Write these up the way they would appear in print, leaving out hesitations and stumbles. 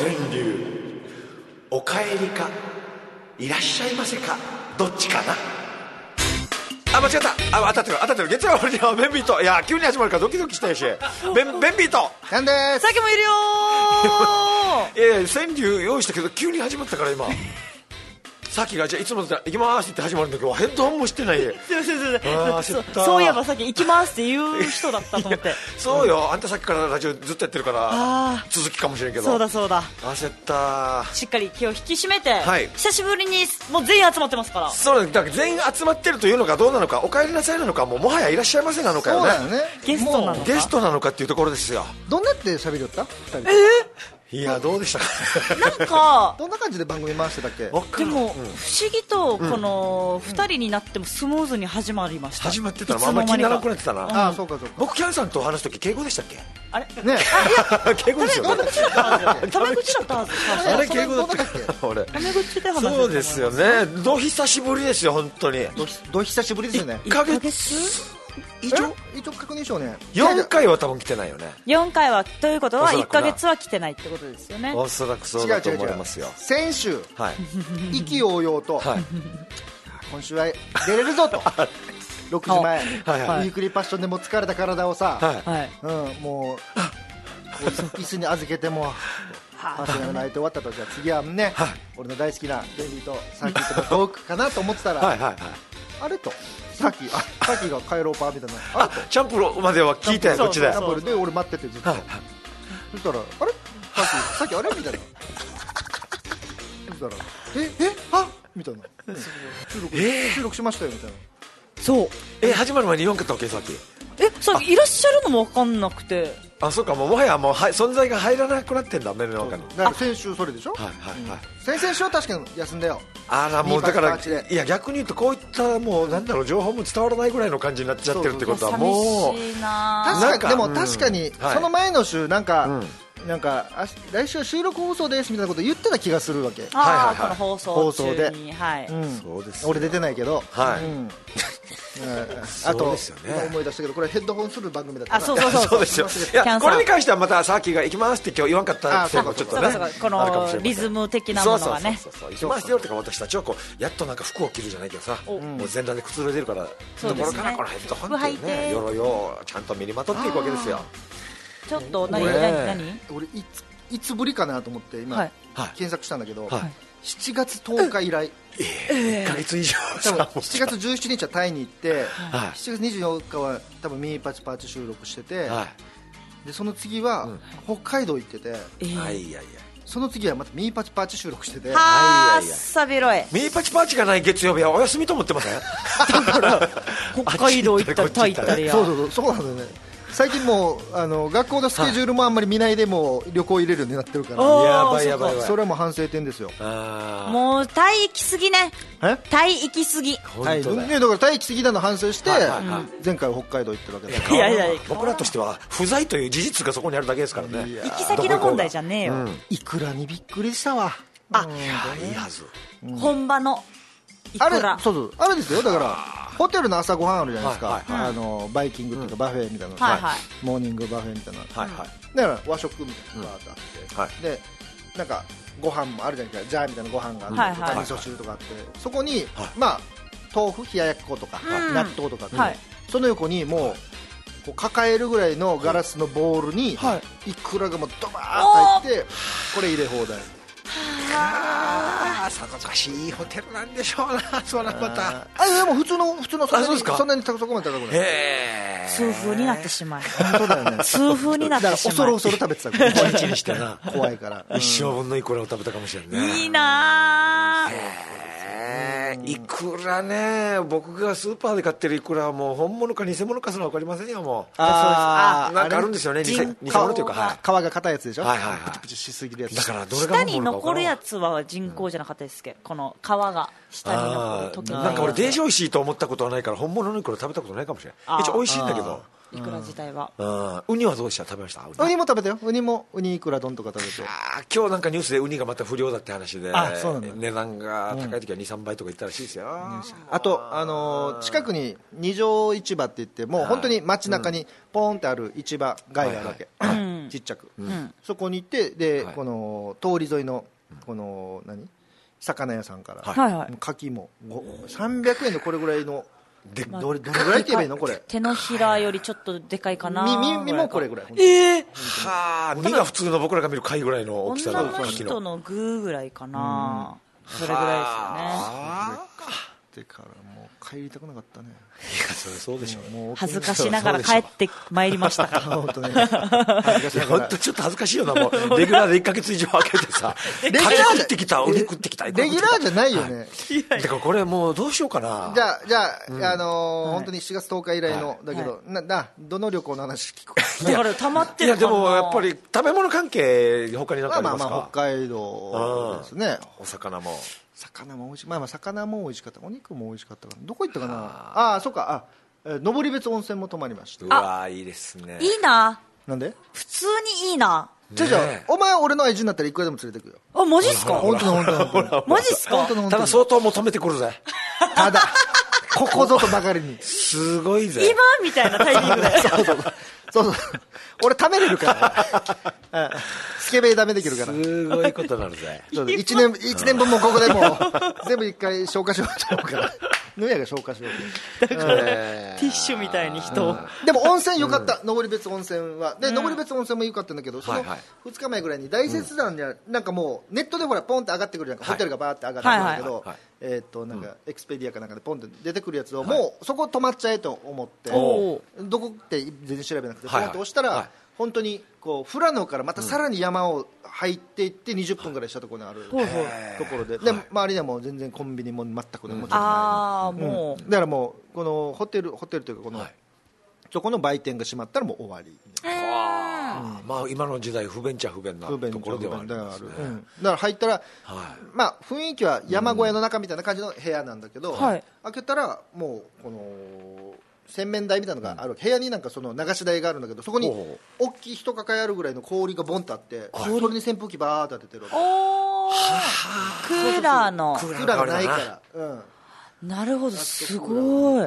川柳、お帰りかいらっしゃいませか、どっちかな。あ、間違った。当たってる月曜日のベンビート。いや急に始まるからドキドキしたいしベンビートなんでーす。 さっきもいるよいや川柳用意したけど急に始まったから今さっきがじゃあいつもだったら行きますって始まるんだけどヘッドホンもしてない。 そういえばさっき行きますって言う人だったと思ってそうよ、あんたさっきからラジオずっとやってるから続きかもしれんけど。 そうだ焦った。 しっかり気を引き締めて、 はい、 久しぶりにもう全員集まってますから。 そうなんだから全員集まってるというのかどうなのか、お帰りなさいなのか、もはやいらっしゃいませなのかよね。 そうだよね。 ゲストなのかゲストなのかっていうところですよ。 どんなって喋りよった？ いやどうでしたかなんかどんな感じで番組回してたっけ？ でも、不思議とこの2人になってもスムーズに始まりました。 始まってたのあんまり気にならなくなってたな。 ああそうか。 僕キャンさんと話すとき敬語でしたっけ？ あれね敬語ですよね。 タメ口だったはず。 あれ敬語だったっけ？俺タメ口で話してた。 そうですよね。ど久しぶりですよ本当に。 ど久しぶりですよね。 1ヶ月一応確認しようね。 4回は多分来てないよね。 4回はということはおそらくな 1ヶ月は来てないってことですよね。 おそらくそうだと思いますよ。 先週はい意気揚々とはい今週は出れるぞと6時前はいはいウィークリーパッションでも疲れた体をさ、 はいはいもう椅子に預けても汗が泣いて終わったと。じゃあ次はね、俺の大好きなベビーとサーキットのトークかなと思ってたら、 はいはいはい。 あれとさっきが帰ろうパーみたいな、あれとチャンプロまでは聞いてこっちで。 キャンプルで俺待っててずっと、 はいそしたらあれさっきあれみたいな、そしたらあみたいな、収録しましたよみたいな。 そう始まる前に言わんかったわけさっき。 さっきいらっしゃるのも分かんなくて。 あ、そうか、もはや存在が入らなくなってんだ目の中に。 だから先週それでしょ。 はいはいはい。 先々週は確かに休んだよ。 あらもうだからミーパチパチでいや逆に言うとこういったもうなんだろう情報も伝わらないぐらいの感じになっちゃってるってことはもう寂しいな。 なんかでも確かにはいその前の週なんか来週は収録放送ですみたいなこと言ってた気がするわけ。 はいはいはいこの放送中にはい。 そうですよ。 俺出てないけど、 はいあそうとですよね今思い出したけどこれヘッドホンする番組だったな。 そうそうですよ。いキャンさんやこれに関してはまたさっきが行きますって今日言わんかったっていうのもちょっとねそうかこのリズム的なものがね。 そう行きますよってか私たちはこうやっとなんか服を着るじゃないけどさ、もう全裸でくつろいでるからところからこのヘッドホンっていうね鎧をちゃんと身にまとっていくわけですよ。 ちょっと何俺いつぶりかなと思って今検索したんだけど、7月10日以来、 1ヶ月以上多分7月17日はタイに行って、7月24日は多分ミーパチパチ収録してて、でその次は北海道行ってて、その次はまたミーパチパチ収録してて、 はーさびろい。 ミーパチパチがない月曜日はお休みと思ってません？ だから北海道行ったりタイ行ったりや。 そうなんだよね。最近もう学校のスケジュールもあんまり見ないでも旅行入れるようになってるから、 やばいやばい。 それはもう反省点ですよ。 もうタイ行き過ぎね。タイ行き過ぎ。 はいだからタイ行き過ぎだの反省して前回は北海道行ってるわけだから、 いや僕らとしては不在という事実がそこにあるだけですからね。 行き先の問題じゃねえよ。 いくらにびっくりしたわ。 いいはず。 本場のいくら。 そうあれですよ。だからホテルの朝ごはんあるじゃないですか、バイキングっていうかバフェみたいなの、モーニングバフェみたいな、だから和食みたいなのがあって、でなんかご飯もあるじゃないですか、ジャーみたいなご飯があってとか、味噌汁とかあって、そこにまあ豆腐冷ややっことか納豆とかって、その横にもうこう抱えるぐらいのガラスのボウルにいくらがもうドバーッと入ってこれ入れ放題。 さぞかしいいホテルなんでしょうな。そらまたでも普通のそんなにそこまで高くない。 痛風になってしまい。 本当だよね。 痛風になってしまい。 恐る食べてたから一日にしてな怖いから一生分のイクラを食べたかもしれないね。 いいなイクラね、僕がスーパーで買ってるイクラはもう本物か偽物かすら分かりませんよ。もうなんかあるんですよね、偽物というか皮が硬いやつでしょ。 プチプチしすぎるやつだからどれが本物か分からん。 下に残るやつは人工じゃなかったですけど、この皮が下に残る時になんか俺デージ美味しいと思ったことはないから本物のイクラ食べたことないかもしれない。一応美味しいんだけど、 イクラ自体は。 ウニはどうでした？食べました？ ウニも食べたよ。ウニイクラ丼とか食べて。 今日なんかニュースでウニがまた不良だって話で、 そうなんだ。 値段が高い時は 2,3 倍とかいったらしいですよ。 あと近くに二条市場って言ってもう本当に街中にポーンってある市場街があるわけ。 ちっちゃく、そこに行ってで、この通り沿いのこの魚屋さんから、牡蠣も300円でこれぐらいのどれぐらいって言えばいいのこれ、 手のひらよりちょっとでかいかな。 身もこれぐらい。 はあ、身が普通の僕らが見る貝ぐらいの大きさの女の人のグーぐらいかな。それぐらいですよね。 でからもう帰りたくなかったね。 いや、それそうでしょう。 もう恥ずかしながら帰ってまいりましたから。 本当ね。本当ちょっと恥ずかしいよな、もうレギュラーで1ヶ月以上空けてさ、牡蠣食ってきた、お肉食ってきた。 レギュラーじゃないよね。 だからこれもうどうしようかな。 じゃあ本当に7月10日以来のだけど、どの旅行の話聞くか。 だから溜まってるかな。 いやでもやっぱり食べ物関係他に何かありますか。 まあ北海道ですね。 お魚も。 魚も美味しい。魚も美味しかった。お肉も美味しかったかな。どこ行ったかな。そうか。登別温泉も泊まりました。 うわいいですね。 いいな。 なんで？ 普通にいいな。 じゃお前俺の愛人になったらいくらでも連れてくよ。 あ、マジっすか？ 本当にマジっすか？ ただ相当求めてくるぜ。 ただここぞとばかりに。 すごいぜ。 今みたいなタイミングで。 そう俺食べれるからスケベダメできるから。 すごいことになるぜ。 1年分もここでも全部一回消化しようと思うからぬやが消化しようだからティッシュみたいに人をでも温泉良かった。登別温泉はで登別温泉も良かったんだけど、その2日前ぐらいに大雪山にはなんかもうネットでほらポンって上がってくるじゃんか。ホテルがバーって上がってくるんだけど、なんかエクスペディアかなんかでポンって出てくるやつをもうそこ泊まっちゃえと思ってどこって全然調べなくてポンって押したら本当にこう富良野からまたさらに山を入っていって20分ぐらいしたところにあるところで、周りでも全然コンビニも全くでもちろんない。だからもうこのホテルというかこのそこの売店が閉まったらもう終わり。 まあ今の時代不便っちゃ不便なところではある。だから入ったらまあ雰囲気は山小屋の中みたいな感じの部屋なんだけど、開けたらもうこの洗面台みたいなのがある、部屋になんかその流し台があるんだけど、そこに大きい一抱えあるぐらいの氷がボンとあって、それに扇風機バーッと当ててるわけ。 クーラーのクーラーがないから、 なるほど、すごい。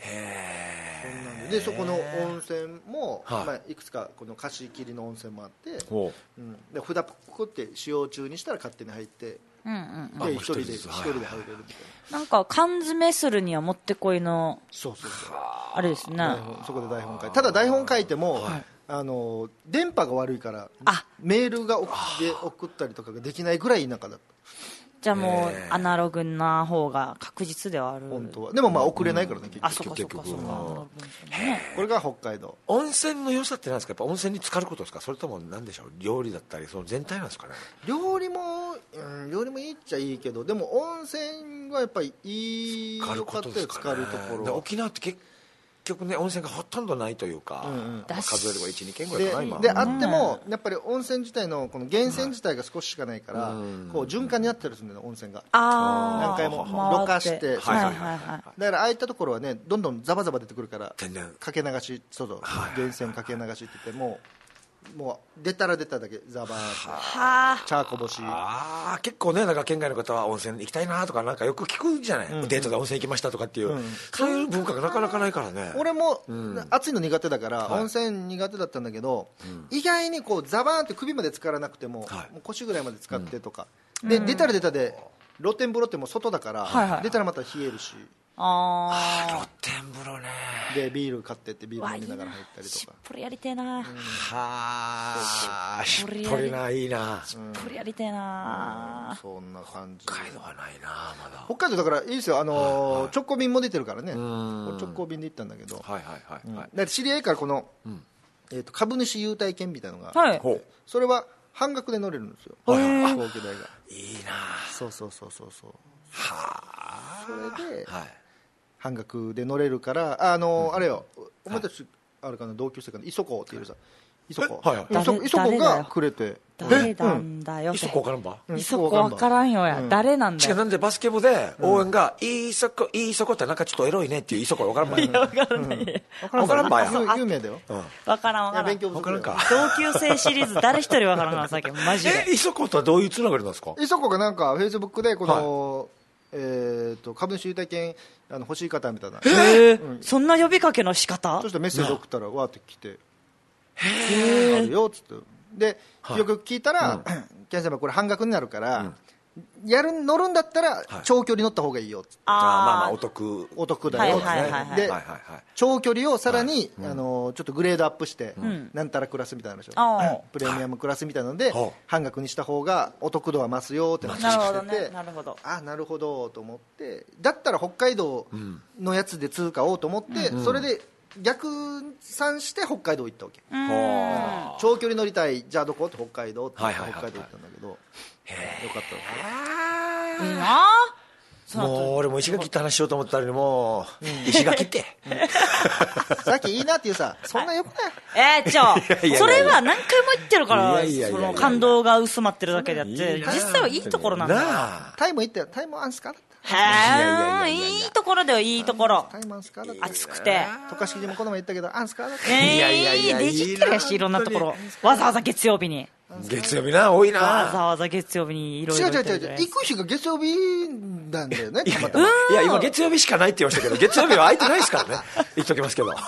でそこの温泉も、いくつかこの貸し切りの温泉もあって、で札ポコって使用中にしたら勝手に入って、一人で入れるみたいな。 なんか缶詰するにはもってこいのあれですね。 そこで台本書いて、ただ台本書いても電波が悪いからメールが送ったりとかができないぐらい田舎だった。 じゃあもうアナログな方が確実ではある。 本当はでもまあ送れないからね、 結局。これが北海道。 温泉の良さって何ですか。やっぱ温泉に浸かることですか、それとも何でしょう、料理だったりその全体なんですかね。 料理もいいっちゃいいけど、でも温泉はやっぱりいいよかったよ、浸かるところ。 沖縄って結局ね、温泉がほとんどないというか、数えれば 1,2 軒ぐらいかな今であってもやっぱり温泉自体のこの源泉自体が少ししかないから、こう循環になってるんですよね、温泉が何回もろ過して。だからああいったところはね、どんどんザバザバ出てくるからかけ流し、源泉かけ流しって言ってもう出たら出ただけザバーッとチャーこぼし。 結構ね、なんか県外の方は温泉行きたいなとかなんかよく聞くじゃない、デートで温泉行きましたとかっていう、そういう文化がなかなかないからね。 俺も暑いの苦手だから温泉苦手だったんだけど、意外にこうザバーンって首まで浸からなくても腰ぐらいまで浸かってとかで、出たら出たで露天風呂ってもう外だから出たらまた冷えるし、 露天風呂ね。 でビール買ってってビール飲みながら入ったりとか。 しっぽりやりてえな。 しっぽりな、いいな。 しっぽりやりてえな。 そんな感じ。 北海道はないな、まだ。 北海道だからいいですよ、直行便も出てるからね。直行便で行ったんだけど、だ知り合いからこの株主優待券みたいなのが、それは半額で乗れるんですよ、飛行機代が。 いいな。 そうそれで半額で乗れるから、あれよ、お前たちあれかな、同級生かな、磯子っていうさ、磯子がくれて。 誰なんだよ。 磯子分からんば。 磯子分からんよや。誰なんだよ。 なんでバスケ部で応援が磯子ってなんかちょっとエロいねっていう磯子分からんば。 いや分からない。 分からんばや。有名だよ。 分からん。 勉強分からんか。 同級生シリーズ誰一人分からんな、さっきマジで。 磯子とはどういうつながりなんですか。 磯子がなんかフェイスブックでこの株主優待券欲しい方みたいな、 そんな呼びかけの仕方。 そしてメッセージ送ったらわーって来て、 あるよっつってでよく聞いたらキャン先輩これ半額になるから乗るんだったら長距離乗った方がいいよっつってまあお得だよで長距離をさらにちょっとグレードアップしてなんたらクラスみたいなでしょプレミアムクラスみたいなので半額にした方がお得度は増すよって話しててなるほどと思ってだったら北海道のやつで通過をと思ってそれで逆算して北海道行ったわけ長距離乗りたいじゃあどこって北海道って北海道行ったんだけどよかったいいなもう俺も石垣って話しようと思ったのにもう石垣ってさっきいいなっていうさそんなよくないそれは何回も言ってるからその感動が薄まってるだけであって実際はいいところなんだタイも行ったよタイもアンスカだいいところだよいいところ暑くて渡嘉敷島この前行ったけどアンスカだったできてるしいろんなところわざわざ月曜日に多いなわざわざ月曜日にいろいろ違う行く日が月曜日なんだよねたまたまいや今月曜日しかないって言いましたけど月曜日は空いてないですからね言っときますけど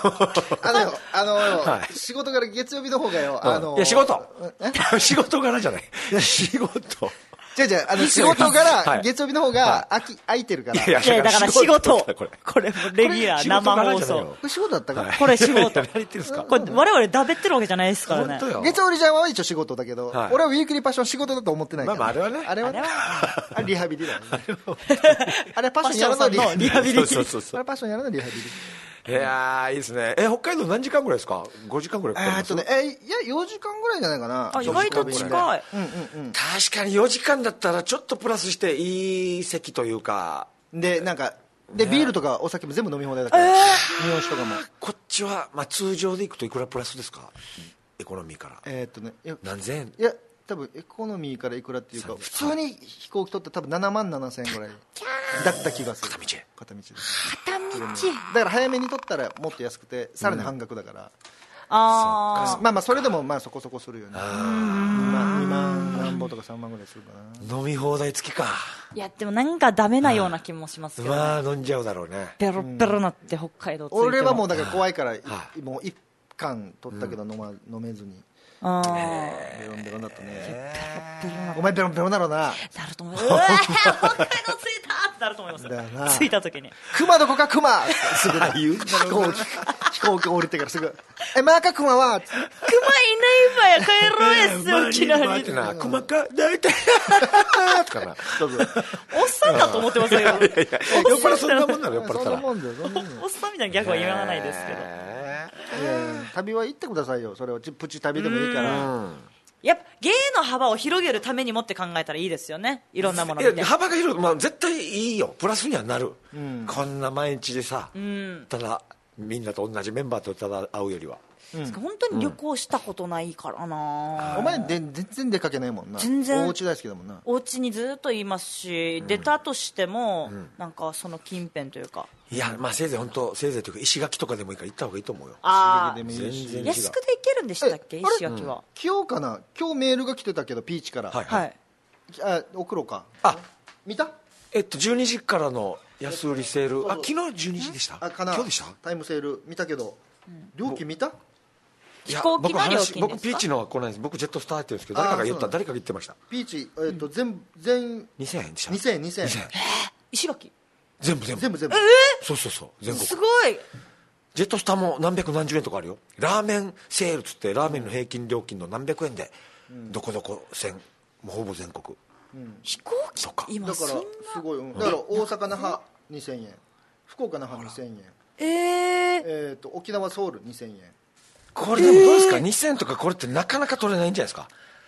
仕事から月曜日の方がよいや仕事柄じゃない仕事仕事柄月曜日の方が空いてるからいやだから仕事これもレギュラー生放送これ仕事だったかこれ仕事これ我々だべってるわけじゃないですからね月曜日ちゃんは一応仕事だけど俺はウィークリーパッション仕事だと思ってないからあれはねあれはリハビリだよねあれはパッションやるのリハビリあれパッションやるのリハビリいやいいですね北海道何時間ぐらいですか5時間ぐらいかかりますいや4時間ぐらいじゃないかな意外と近い確かに4時間だったらちょっとプラスしていい席というかでなんかでビールとかお酒も全部飲み放題だから日本酒とかもこっちは通常で行くといくらプラスですかエコノミーから何千円いや多分エコノミーからいくらっていうか普通に飛行機取って多分7万7千円ぐらいだった気がする片道だから早めに取ったらもっと安くてさらに半額だからまあそれでもそこそこするよね2万何本とか3万ぐらいするかな飲み放題付きかいやでもなんかダメなような気もしますけど飲んじゃうだろうねペロペロなって北海道俺はもうだから怖いからもう1缶取ったけど飲めずにベロンベロンだったねお前ベロンベロンだろうななると思います北海道着いたってなると思います着いた時に熊どこか熊すぐ言う飛行機降りてからすぐマーカ熊は熊いないわや帰ろうやすよ沖縄に熊か大体とかなおっさんだと思ってますよ酔っ払そんなもんなの酔っ払ったらおっさんみたいなギャグは言わないですけど旅は行ってくださいよそれをプチ旅でもいいからやっぱ芸の幅を広げるためにもって考えたらいいですよねいろんなもの見て幅が広い、絶対いいよプラスにはなる、こんな毎日でさ、ただみんなと同じメンバーとただ会うよりは、 本当に旅行したことないからな、 お前全然出かけないもんな全然お家大好きだもんなお家にずっといますし、出たとしても、なんかその近辺というかいやせいぜいというか石垣とかでもいいから行った方がいいと思うよ全然安くで行けるんでしたっけ石垣は今日メールが来てたけどピーチから送ろうか見た 12時からの安売りセール昨日12時でした今日でしたタイムセール見たけど料金見た飛行機の料金ですか僕ピーチのは来ないです僕ジェットスターって言うんですけど誰かが言ってましたピーチ全 2000円でした 2000円石垣全部そう全国すごいジェットスターも何百何十円とかあるよラーメンセールっつってラーメンの平均料金の何百円でどこどこ線もうほぼ全国飛行機とか今だからすごいだから大阪那覇2000円福岡那覇2000円沖縄ソウル2000円これでもどうですか2000円とかこれってなかなか取れないんじゃないですか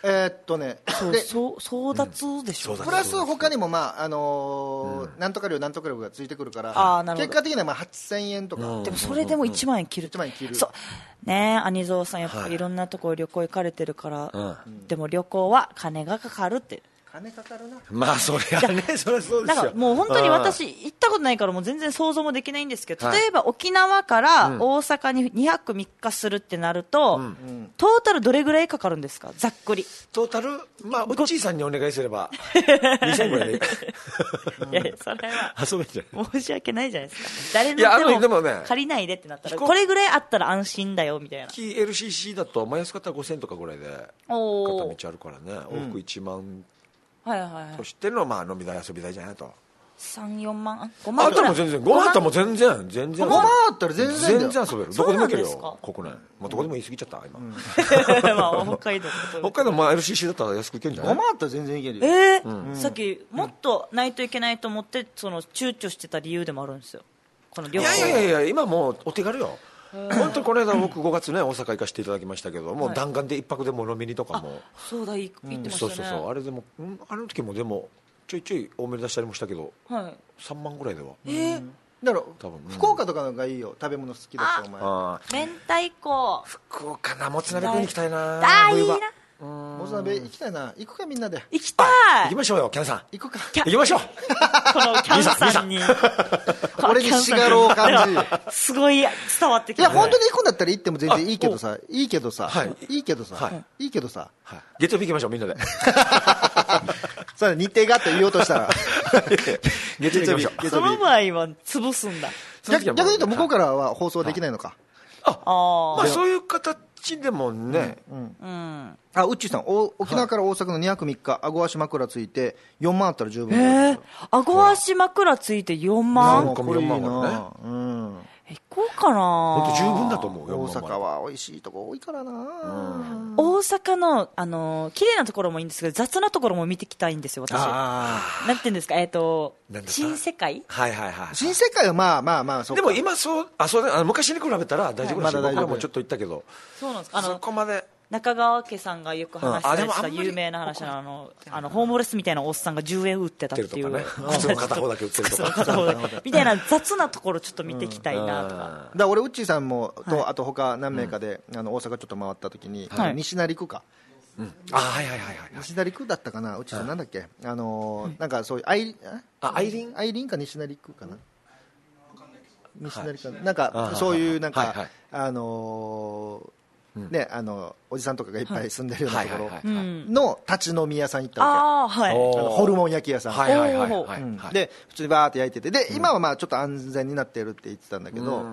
争奪でしょプラス他にもなんとか料がついてくるから結果的には8000円とかでもそれでも1万円切るそうね兄蔵さんやっぱりいろんなところ旅行行かれてるからでも旅行は金がかかるって金かかるな。 まあそれはね、それはそうですよ。 だからもう本当に私行ったことないからもう全然想像もできないんですけど、例えば沖縄から大阪に2泊3日するってなると、トータルどれぐらいかかるんですか、ざっくり。 トータル、まあウッチーさんにお願いすれば2000ぐらいでいい。 いやいや、それは遊べんじゃない。 申し訳ないじゃないですか。誰いやのでもね、 借りないでってなったらこれぐらいあったら安心だよみたいな。 LCC だと、まあ、安かったら5000とかぐらいで片道あるからね、往復1万はいはいはい。 としての、まあ飲み代遊び代じゃないと。 3、4万、5万あったらもう全然、5万あったらもう全然 5万あったら全然全然遊べる。どこでも行けるそうなんよ、国内。まあどこでも言い過ぎちゃった今。 まあ北海道まあ LCC だったら安く行けるんじゃない。 5万あったら全然いけるよ。 さっきもっとないといけないと思ってその躊躇してた理由でもあるんですよ、この旅行。 いや今もうお手軽よ。本当にこの間僕5月ね大阪行かせていただきましたけども、弾丸で1泊でも飲みにとかも。 そうだ、行ってましたね。 そうあれでもあの時もでもちょいちょい多めに出したりもしたけど、3万ぐらいでは。 だから多分福岡とかのがいいよ、食べ物好きだしお前。 明太子、 福岡な、もつ鍋食いに行きたいな。 いいな。 もつ鍋行きたいな。行くかみんなで。 行きたい。 行きましょうよ、キャンさん。 行くか。 行きましょう。 このキャンさんに俺にしがろう感じ。 すごい伝わってきた。 いや本当に行くんだったら行っても全然いいけどさ、いいけどさ、 月曜日行きましょうみんなで。 それ日程があって言おうとしたら月曜日行きましょう。 その場合は潰すんだ。 逆に言うと向こうからは放送できないのか。 まあそういう形でもね。 ウッチーさん、沖縄から大阪の2泊3日、あご足枕ついて4万あったら十分。 あご足枕ついて4万。 これいいな。 行こうかな。 本当十分だと思うよ。 大阪は美味しいとこ多いからな。 大阪の綺麗なところもいいんですけど、雑なところも見てきたいんですよ、私。なんていうんですか、新世界。 新世界はまあでも今昔に比べたら大丈夫だし、僕らもちょっと行ったけど。 そうなんですか。 そこまで。 中川家さんがよく話してた有名な話のホームレスみたいなおっさんが10円売ってたっていう、 靴の片方だけ売ってるとかみたいな雑なところちょっと見てきたいなとか。 だ俺ウッチーさんもとあと他何名かで大阪ちょっと回った時に西成区か、西成区だったかな、ウッチーさんなんだっけ、なんかそういうアイリンか西成区かな、西成区なんかそういうなんかね、おじさんとかがいっぱい住んでるようなところの立ち飲み屋さん行ったわけ。ホルモン焼き屋さんで普通にバーって焼いてて、で今はまあちょっと安全になってるって言ってたんだけど、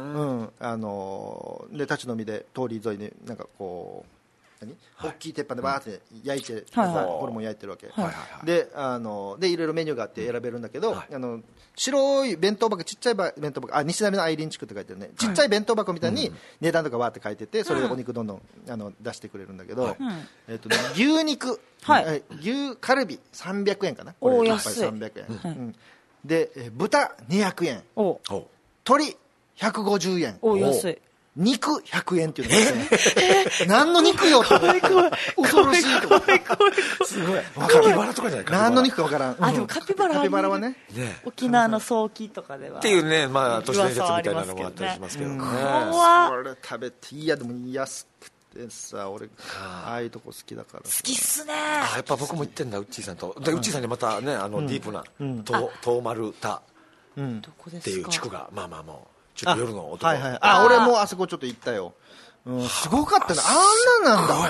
で立ち飲みで通り沿いになんかこう大きい鉄板でバーって焼いてホルモン焼いてるわけで、いろいろメニューがあって選べるんだけど、白い弁当箱、ちっちゃい弁当箱、西成のアイリン地区って書いてるね、ちっちゃい弁当箱みたいに値段とかバーって書いてて、それでお肉どんどん出してくれるんだけど、牛肉、牛カルビ300円かな、これ1杯300円で、豚200円、鶏150円、 安い。 肉100円っていうのが何の肉よって恐ろしいとか、 すごいカピバラとかじゃないか、 何の肉か分からん。 でもカピバラはね、沖縄の早期とかではっていうね、まあ都市伝説みたいなのもあったりしますけどね。 それ食べて、いやでも安くてさ、俺ああいうとこ好きだから。 好きっすね。 やっぱ僕も行ってんだ、ウッチーさんと。でウッチーさんにまたね、ディープな東丸田っていう地区が、まあまあもうちょっと夜の音、 俺もあそこちょっと行ったよ。すごかったね、あんなんだ。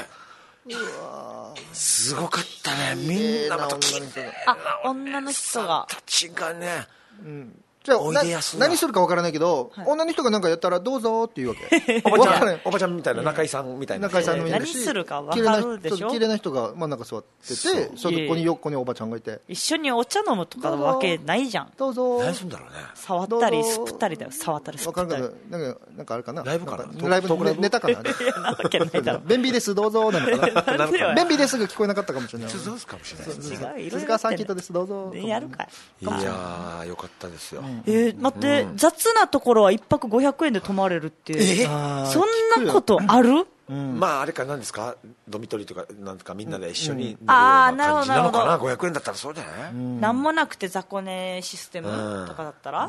すごかったね、みんなまた女の人がたちがね、 じゃあ何するか分からないけど、女の人が何かやったらどうぞって言うわけ。 おばちゃんみたいな、中井さんみたいな、 何するか分かるでしょ。 綺麗な人が真ん中座ってて、そこに横におばちゃんがいて、 一緒にお茶飲むとかわけないじゃん。 どうぞ。 何するんだろうね。 触ったりすくったりだよ。触ったりすくったり。 なんかあれかな、 ライブかな、 ライブネタかな。 なわけないだろ。 便秘ですどうぞなのかな。便秘ですが聞こえなかったかもしれない。 そうかもしれない。 違う、 鈴川サーキットですどうぞ。 やるかい。 いやよかったですよ。 待って、雑なところは1泊500円で泊まれるって、そんなことある？ まああれか、なんですか、ドミトリーとかなんかみんなで一緒に寝るような感じなのかな。500円だったらそうじゃない？ なんもなくて雑魚寝システムとかだったら、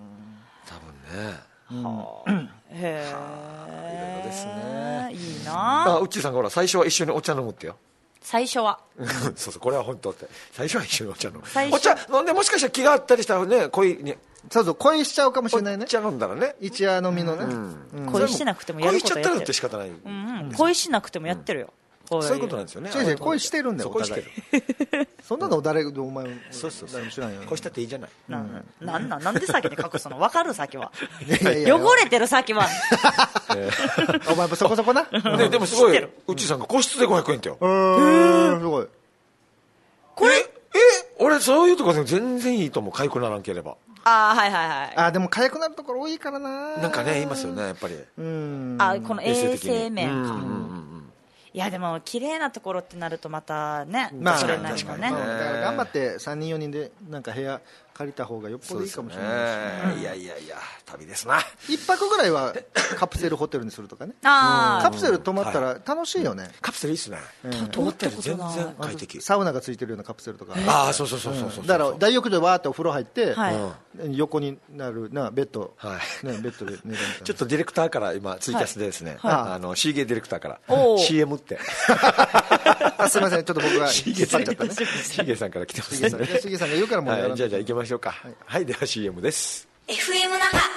多分ね。 へえ、 いろいろですね。 いいな。 ウッチーさんがほら最初は一緒にお茶飲むってよ。 最初はそうそう、これは本当って最初は一緒にお茶飲む。お茶飲んでもしかしたら気があったりしたらね、恋にそうそう、恋しちゃうかもしれないね。 お茶飲んだらね、 一夜飲みのね、 恋してなくてもやることやってる。 恋しちゃったらって仕方ない、 恋しなくてもやってるよ、 そういうことなんですよね。 違う恋してるんだよ、お互い。そんなの誰お前そうそう誰も知らんよ。 恋したっていいじゃない。 なんで先に隠すの？分かる先は汚れてる先はお前もそこそこな。 でもすごい、うちさんが個室で500円ってよ。 すごい。 これ俺そういうところ全然いいと思う、痒くならんければ。 はいはいはい。 でも痒くなるところ多いからな。 なんかね、言いますよね、やっぱり。 この衛生面か。いやでも綺麗なところってなるとまたね、それになるもんね。 だから頑張って3人4人でなんか部屋借りた方がよっぽどいいかもしれないし。 いや旅ですな。 1泊ぐらいはカプセルホテルにするとかね。カプセル泊まったら楽しいよね。 カプセルいいっすね。思ったより全然快適。 サウナがついてるようなカプセルとか。 そうだから大浴場でわーってお風呂入って横になるなベッドで寝るみたいな。 ちょっとディレクターから今ツイキャスでですね、シーゲーディレクターから CM ってすいません、ちょっと僕がシーゲーさんからシーゲーさんから来てますね。 シーゲーさんが言うからもうやらない。 じゃあ行きましょうか。はい、では CM です。 FM 那覇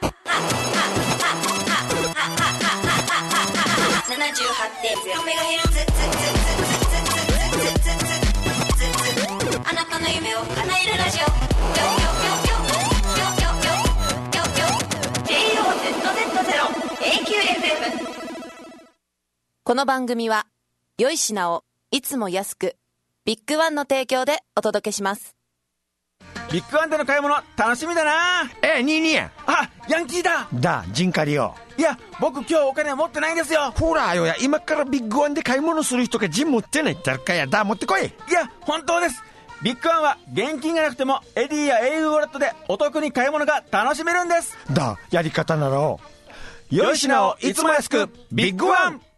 78.0MHz あなたの夢を叶えるラジオJOZZ0AQFM。 この番組は良い品をいつも安くビッグワンの提供でお届けします。 ビッグワンでの買い物楽しみだな。 22や。 ヤンキーだ。 陣借りよ。 いや僕今日お金持ってないんですよ。 ほらよや、今からビッグワンで買い物する人が陣持ってないってかや。持ってこい。 いや本当です。ビッグワンは現金がなくてもエディや au ウォレットでお得に買い物が楽しめるんです。 やり方なら良い品をいつも安くビッグワン。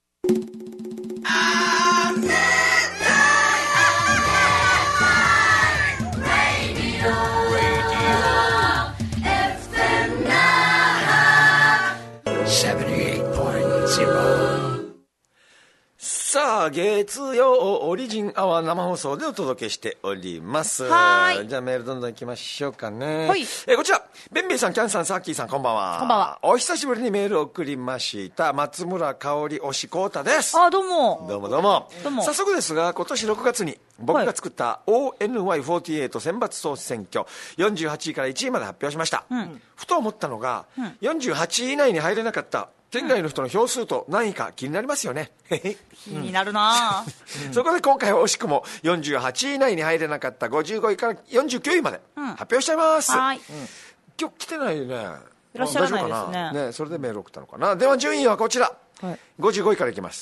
さあ月曜オリジンアワー生放送でお届けしております。 はい。 じゃあメールどんどん行きましょうかね。 はい。 こちらベンベイさん、キャンさん、サッキーさん、こんばんは。 こんばんは。 お久しぶりにメールを送りました松村香織推しコータです。 どうもどうも早速ですが、今年6月に僕が作った ONY48 選抜総選挙48位から1位まで発表しました。ふと思ったのが、48位以内に入れなかった県外の人の票数と何位か気になりますよね。 気になるな。 そこで今回は惜しくも48位以内に入れなかった55位から49位まで発表しちゃいます。今日来てないね。 いらっしゃらないですね。 それでメール送ったのかな。では順位はこちら、55位からいきます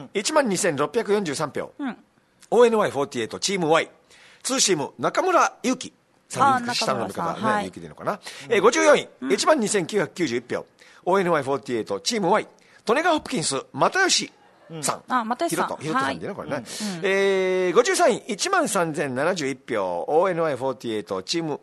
。12,643票、ONY48 チーム Y ツーシーム中村祐希さん、下の飲み方ね、祐希でいいのかな。54位、12,991票、ONY48 チーム Y 利根川ホプキンス又吉さん、ヒロトさんでね、これね。53位、13,071票、ONY48 チーム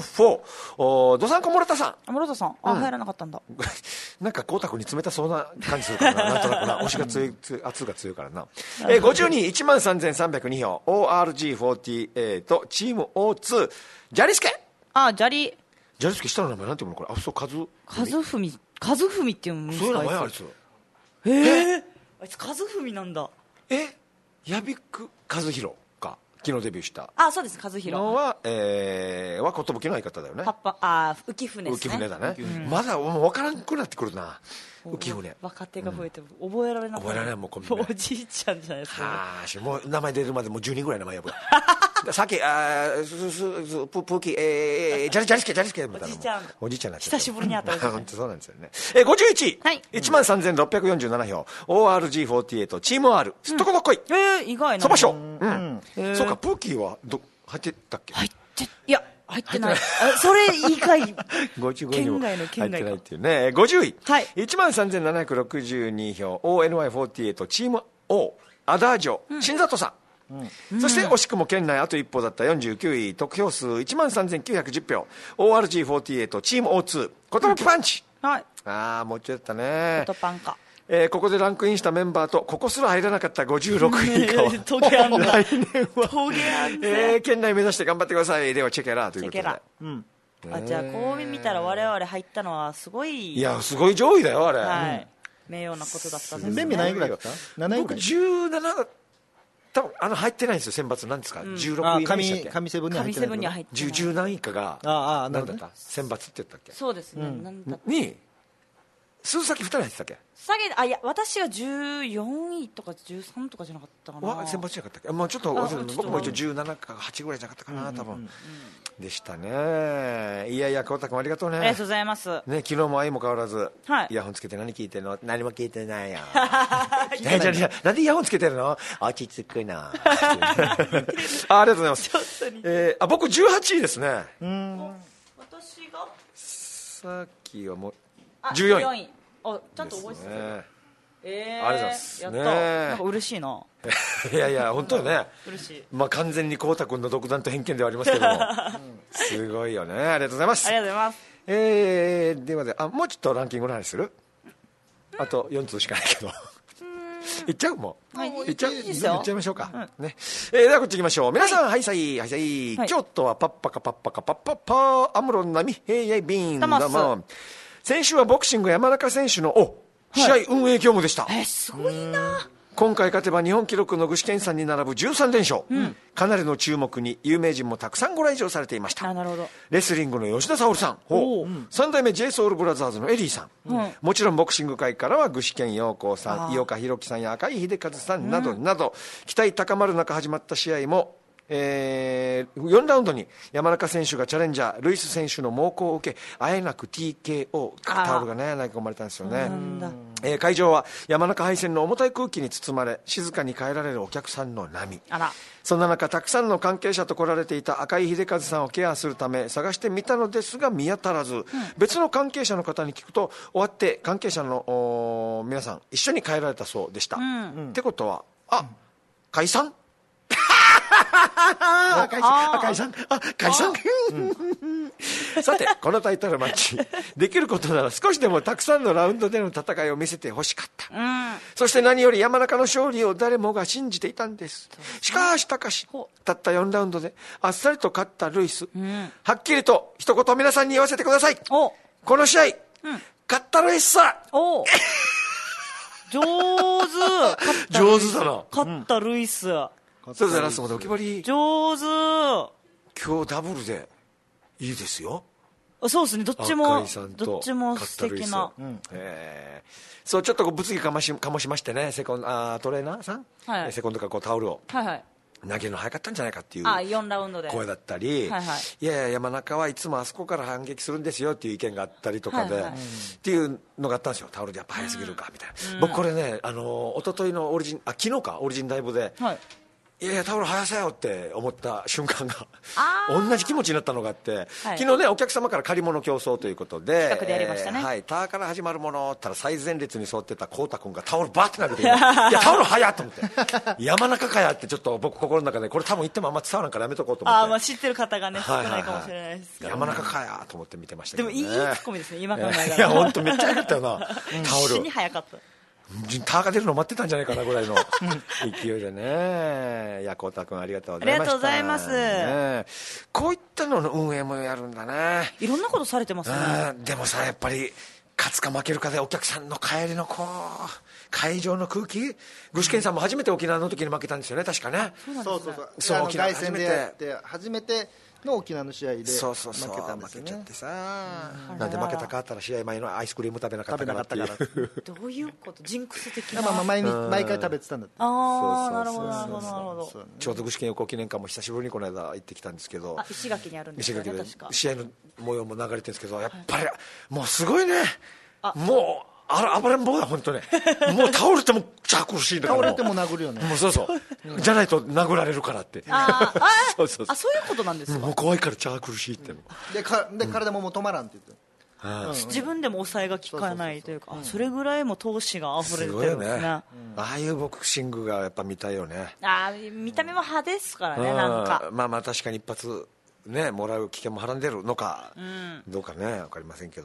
N4 どさんこ諸田さん。 入らなかったんだ。 なんか光沢に冷たそうな感じするからな。なんとなくな、押しが強い、圧が強いからな。52位、13,302票、ORG48 チーム O2 ジャリスケ。 ジャリスケ下の名前なんていうのこれ。そう、和文っていうんですか。 そういう名前あいつ。 あいつ和文なんだ。 ヤビック和弘か。昨日デビューした。 そうです、和弘のは寿の相方だよね。 浮舟ですね。 浮舟だね。まだもう分からなくなってくるな。浮舟。 若手が増えて覚えられなくなる。 もうおじいちゃんじゃないですか。 もう名前出るまでもう10人ぐらい名前呼ぶ。さっきプーキジャリスケみたいな。おじいちゃんになっちゃった。 久しぶりに会ったおじいちゃん。 本当そうなんですよね。51位、13,647票、ORG48 チーム R すっとこどっこい。 意外な。 そばしょ。そうか、プーキーは入ってたっけ。 いや入ってない。それ以外 55にも入ってないっていうね。50位、13,762票、ONY48 チーム O アダージョ新里さん。そして惜しくも県内あと一歩だった49位、得票数13,910票、ORG48 チーム O2 ことぶきパンチ。もう一度だったね。 ことパンか。 ここでランクインしたメンバーとここすら入らなかった56位以下はトゲあんね来年はトゲあんね県内目指して頑張ってください。ではチェケラということで。 チェケラ、じゃあこう見たら我々入ったのはすごい、 いやすごい上位だよあれ、 はい名誉なことだったんですね。 便利何位ぐらいだった？ 7 位ぐ僕らい。 17多分入ってないんですよ選抜なんですか、16位でしたっけ。 神セブンに入ってない。 神セブンには入ってない。 10何位以下がなるほどね何だった選抜って言ったっけそうですね、なんだに鈴崎2人入ってたっけ。 いや私が14位とか13とかじゃなかったかな。 選抜じゃなかったっけ。まあちょっと僕も一応17か8ぐらいじゃなかったかな多分、でしたね。いやいや久保田君ありがとうね。 ありがとうございます。 ね、昨日も相も変わらず、 はいイヤホンつけて何聞いてんの。何も聞いてないよじゃあなんでイヤホンつけてるの。落ち着くなありがとうございます。僕18位ですね。 私がさっきはもう14位。 ちゃんと覚えてた、 ね、 ありがとうございますやった、 ねなんか嬉しいな。 いやいや本当よね嬉しい。 まあ完全に浩太君の独断と偏見ではありますけどもすごいよね。ありがとうございます。 ありがとうございます。 ではもうちょっとランキングの話する。あと4つしかないけどいっちゃう。もういっちゃう。いっちゃいましょうか、ね。ではこっち行きましょう。皆さんはいさいはいさい、京都はパッパカパッパカパッパッパーアムロンナミヘイヤイビーンどうも。先週はボクシング山中選手の試合運営業務でした。 すごいな。 今回勝てば日本記録の具志堅さんに並ぶ13連勝、かなりの注目に有名人もたくさんご来場されていました。 なるほど。 レスリングの吉田沙保里さん、三代目 JSOULBROTHERS のエリーさん、もちろんボクシング界からは具志堅用高さん、井岡弘樹さんや赤井秀和さんなどなど、期待高まる中始まった試合も4ラウンドに山中選手がチャレンジャールイス選手の猛攻を受けあえなく TKO タオルがね投げ込まれたんですよね。会場は山中敗戦の重たい空気に包まれ静かに帰られるお客さんの波。そんな中たくさんの関係者と来られていた赤井秀和さんをケアするため探してみたのですが見当たらず、別の関係者の方に聞くと終わって関係者の皆さん一緒に帰られたそうでした、ってことは解散解散さてこのタイトルマッチできることなら少しでもたくさんのラウンドでの戦いを見せてほしかった、そして何より山中の勝利を誰もが信じていたんです。しかしたった4ラウンドであっさりと勝ったルイス、はっきりと一言皆さんに言わせてください。この試合、勝ったルイスさ上手だな。 勝ったルイス、 それではラストまでお決まり。 上手。 今日ダブルでいいですよ。 そうですね、どっちも赤井さんと素敵な、 そうちょっと物議かもしましてね、トレーナーさん、セコンドからタオルを投げるの早かったんじゃないかっていう 4ラウンドで声だったり、いやいや山中はいつもあそこから反撃するんですよっていう意見があったりとかで、っていうのがあったんですよ。タオルでやっぱ早すぎるかみたいな、僕これね一昨日の昨日かオリジンライブで、いやいやタオル早さよって思った瞬間が同じ気持ちになったのがあって、昨日ねお客様から借り物競争ということで企画でやりましたね、 ターから始まるものって言ったら最前列に座ってた浩太君がタオルバーって投げていやタオル早っと思って山中かやってちょっと僕心の中でこれ多分言ってもあんま伝わらんからやめとこうと思って、 知ってる方がね少ないかもしれないですから、 山中かやと思って見てましたけど、ね、 でもいいツッコミですね今考えたら。 いや本当めっちゃ早かったよなタオル死に早かった。 ターが出るの待ってたんじゃないかなぐらいの勢いでね。浩太君ありがとうございました。ありがとうございます、こういったのの運営もやるんだね。 いろんなことされてますね。 でもさやっぱり勝つか負けるかでお客さんの帰りの会場の空気、具志堅さんも初めて沖縄の時に負けたんですよね確かね。 そう沖縄初めて初めての沖縄の試合で負けたんですよね。 負けちゃってさ、なんで負けたかあったら試合前のアイスクリーム食べなかったからっていう。 どういうこと？ジンクス的な。 毎回食べてたんだって。 なるほどなるほど。 ちょうど具志堅横記念館も久しぶりにこの間行ってきたんですけど、 石垣にあるんですよね確か。 試合の模様も流れてるんですけど、やっぱりもうすごいね。もう暴れん坊だ本当ね。もう倒れてもチャークルシーンだから。 倒れても殴るよね。 もうそうじゃないと殴られるからって。 そういうことなんですか。 もう怖いからチャークルシーっての。 で体も止まらんって言って。 自分でも抑えが効かないというか、それぐらいも闘志が溢れてるんですね。ああいうボクシングがやっぱ見たいよね。 見た目も派ですからねなんか。 まあ確かに一発ねもらう危険もはらんでるのかどうかね分かりませんけど。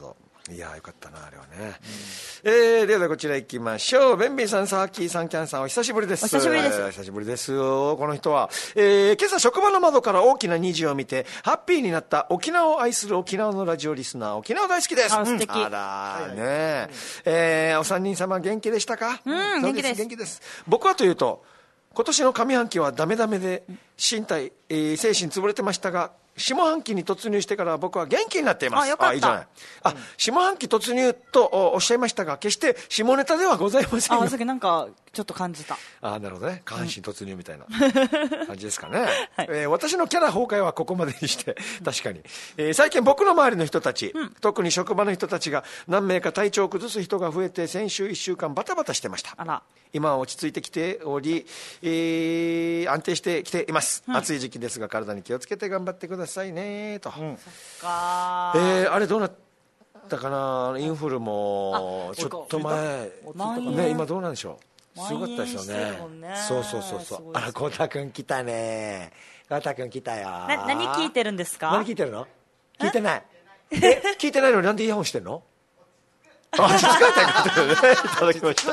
いやーよかったなあれはね、ではこちら行きましょう。ベンビーさん、サーキーさん、キャンさん、お久しぶりです。 お久しぶりです。 久しぶりですよこの人は、今朝職場の窓から大きな虹を見てハッピーになった沖縄を愛する沖縄のラジオリスナー、沖縄大好きです。 素敵。 あらね、お三人様元気でしたか？ 元気です。 元気です。僕はというと今年の上半期はダメダメで身体、精神潰れてましたが、下半期に突入してから僕は元気になっています。 よかった。 いいじゃない。下半期突入とおっしゃいましたが、決して下ネタではございませんよ。 さっきなんかちょっと感じた。 なるほどね。下半身突入みたいな感じですかね。私のキャラ崩壊はここまでにして確かに、最近僕の周りの人たち、特に職場の人たちが何名か体調を崩す人が増えて、先週1週間バタバタしてました。今は落ち着いてきており、安定してきています。暑い時期ですが体に気をつけて頑張ってくださいねと。そっか。あれどうなったかな。インフルもちょっと前ね、今どうなんでしょう。すごかったですよね。そうコウタ君来たね。コウタ君来たよ。 何聞いてるんですか？ 何聞いてるの？聞いてない。聞いてないのになんでイヤホンしてんの？落ち着かないね。いただきました。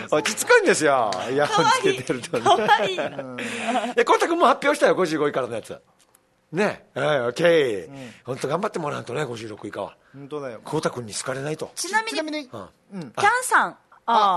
落ち着くんですよ。イヤホンつけてるとね。かわいい。コウタ君も発表したよ、55位からのやつ。ね、オッケー。本当頑張ってもらうとね、56以下は。 本当だよ。 コウタ君に好かれないと。 ちなみに、キャンさん、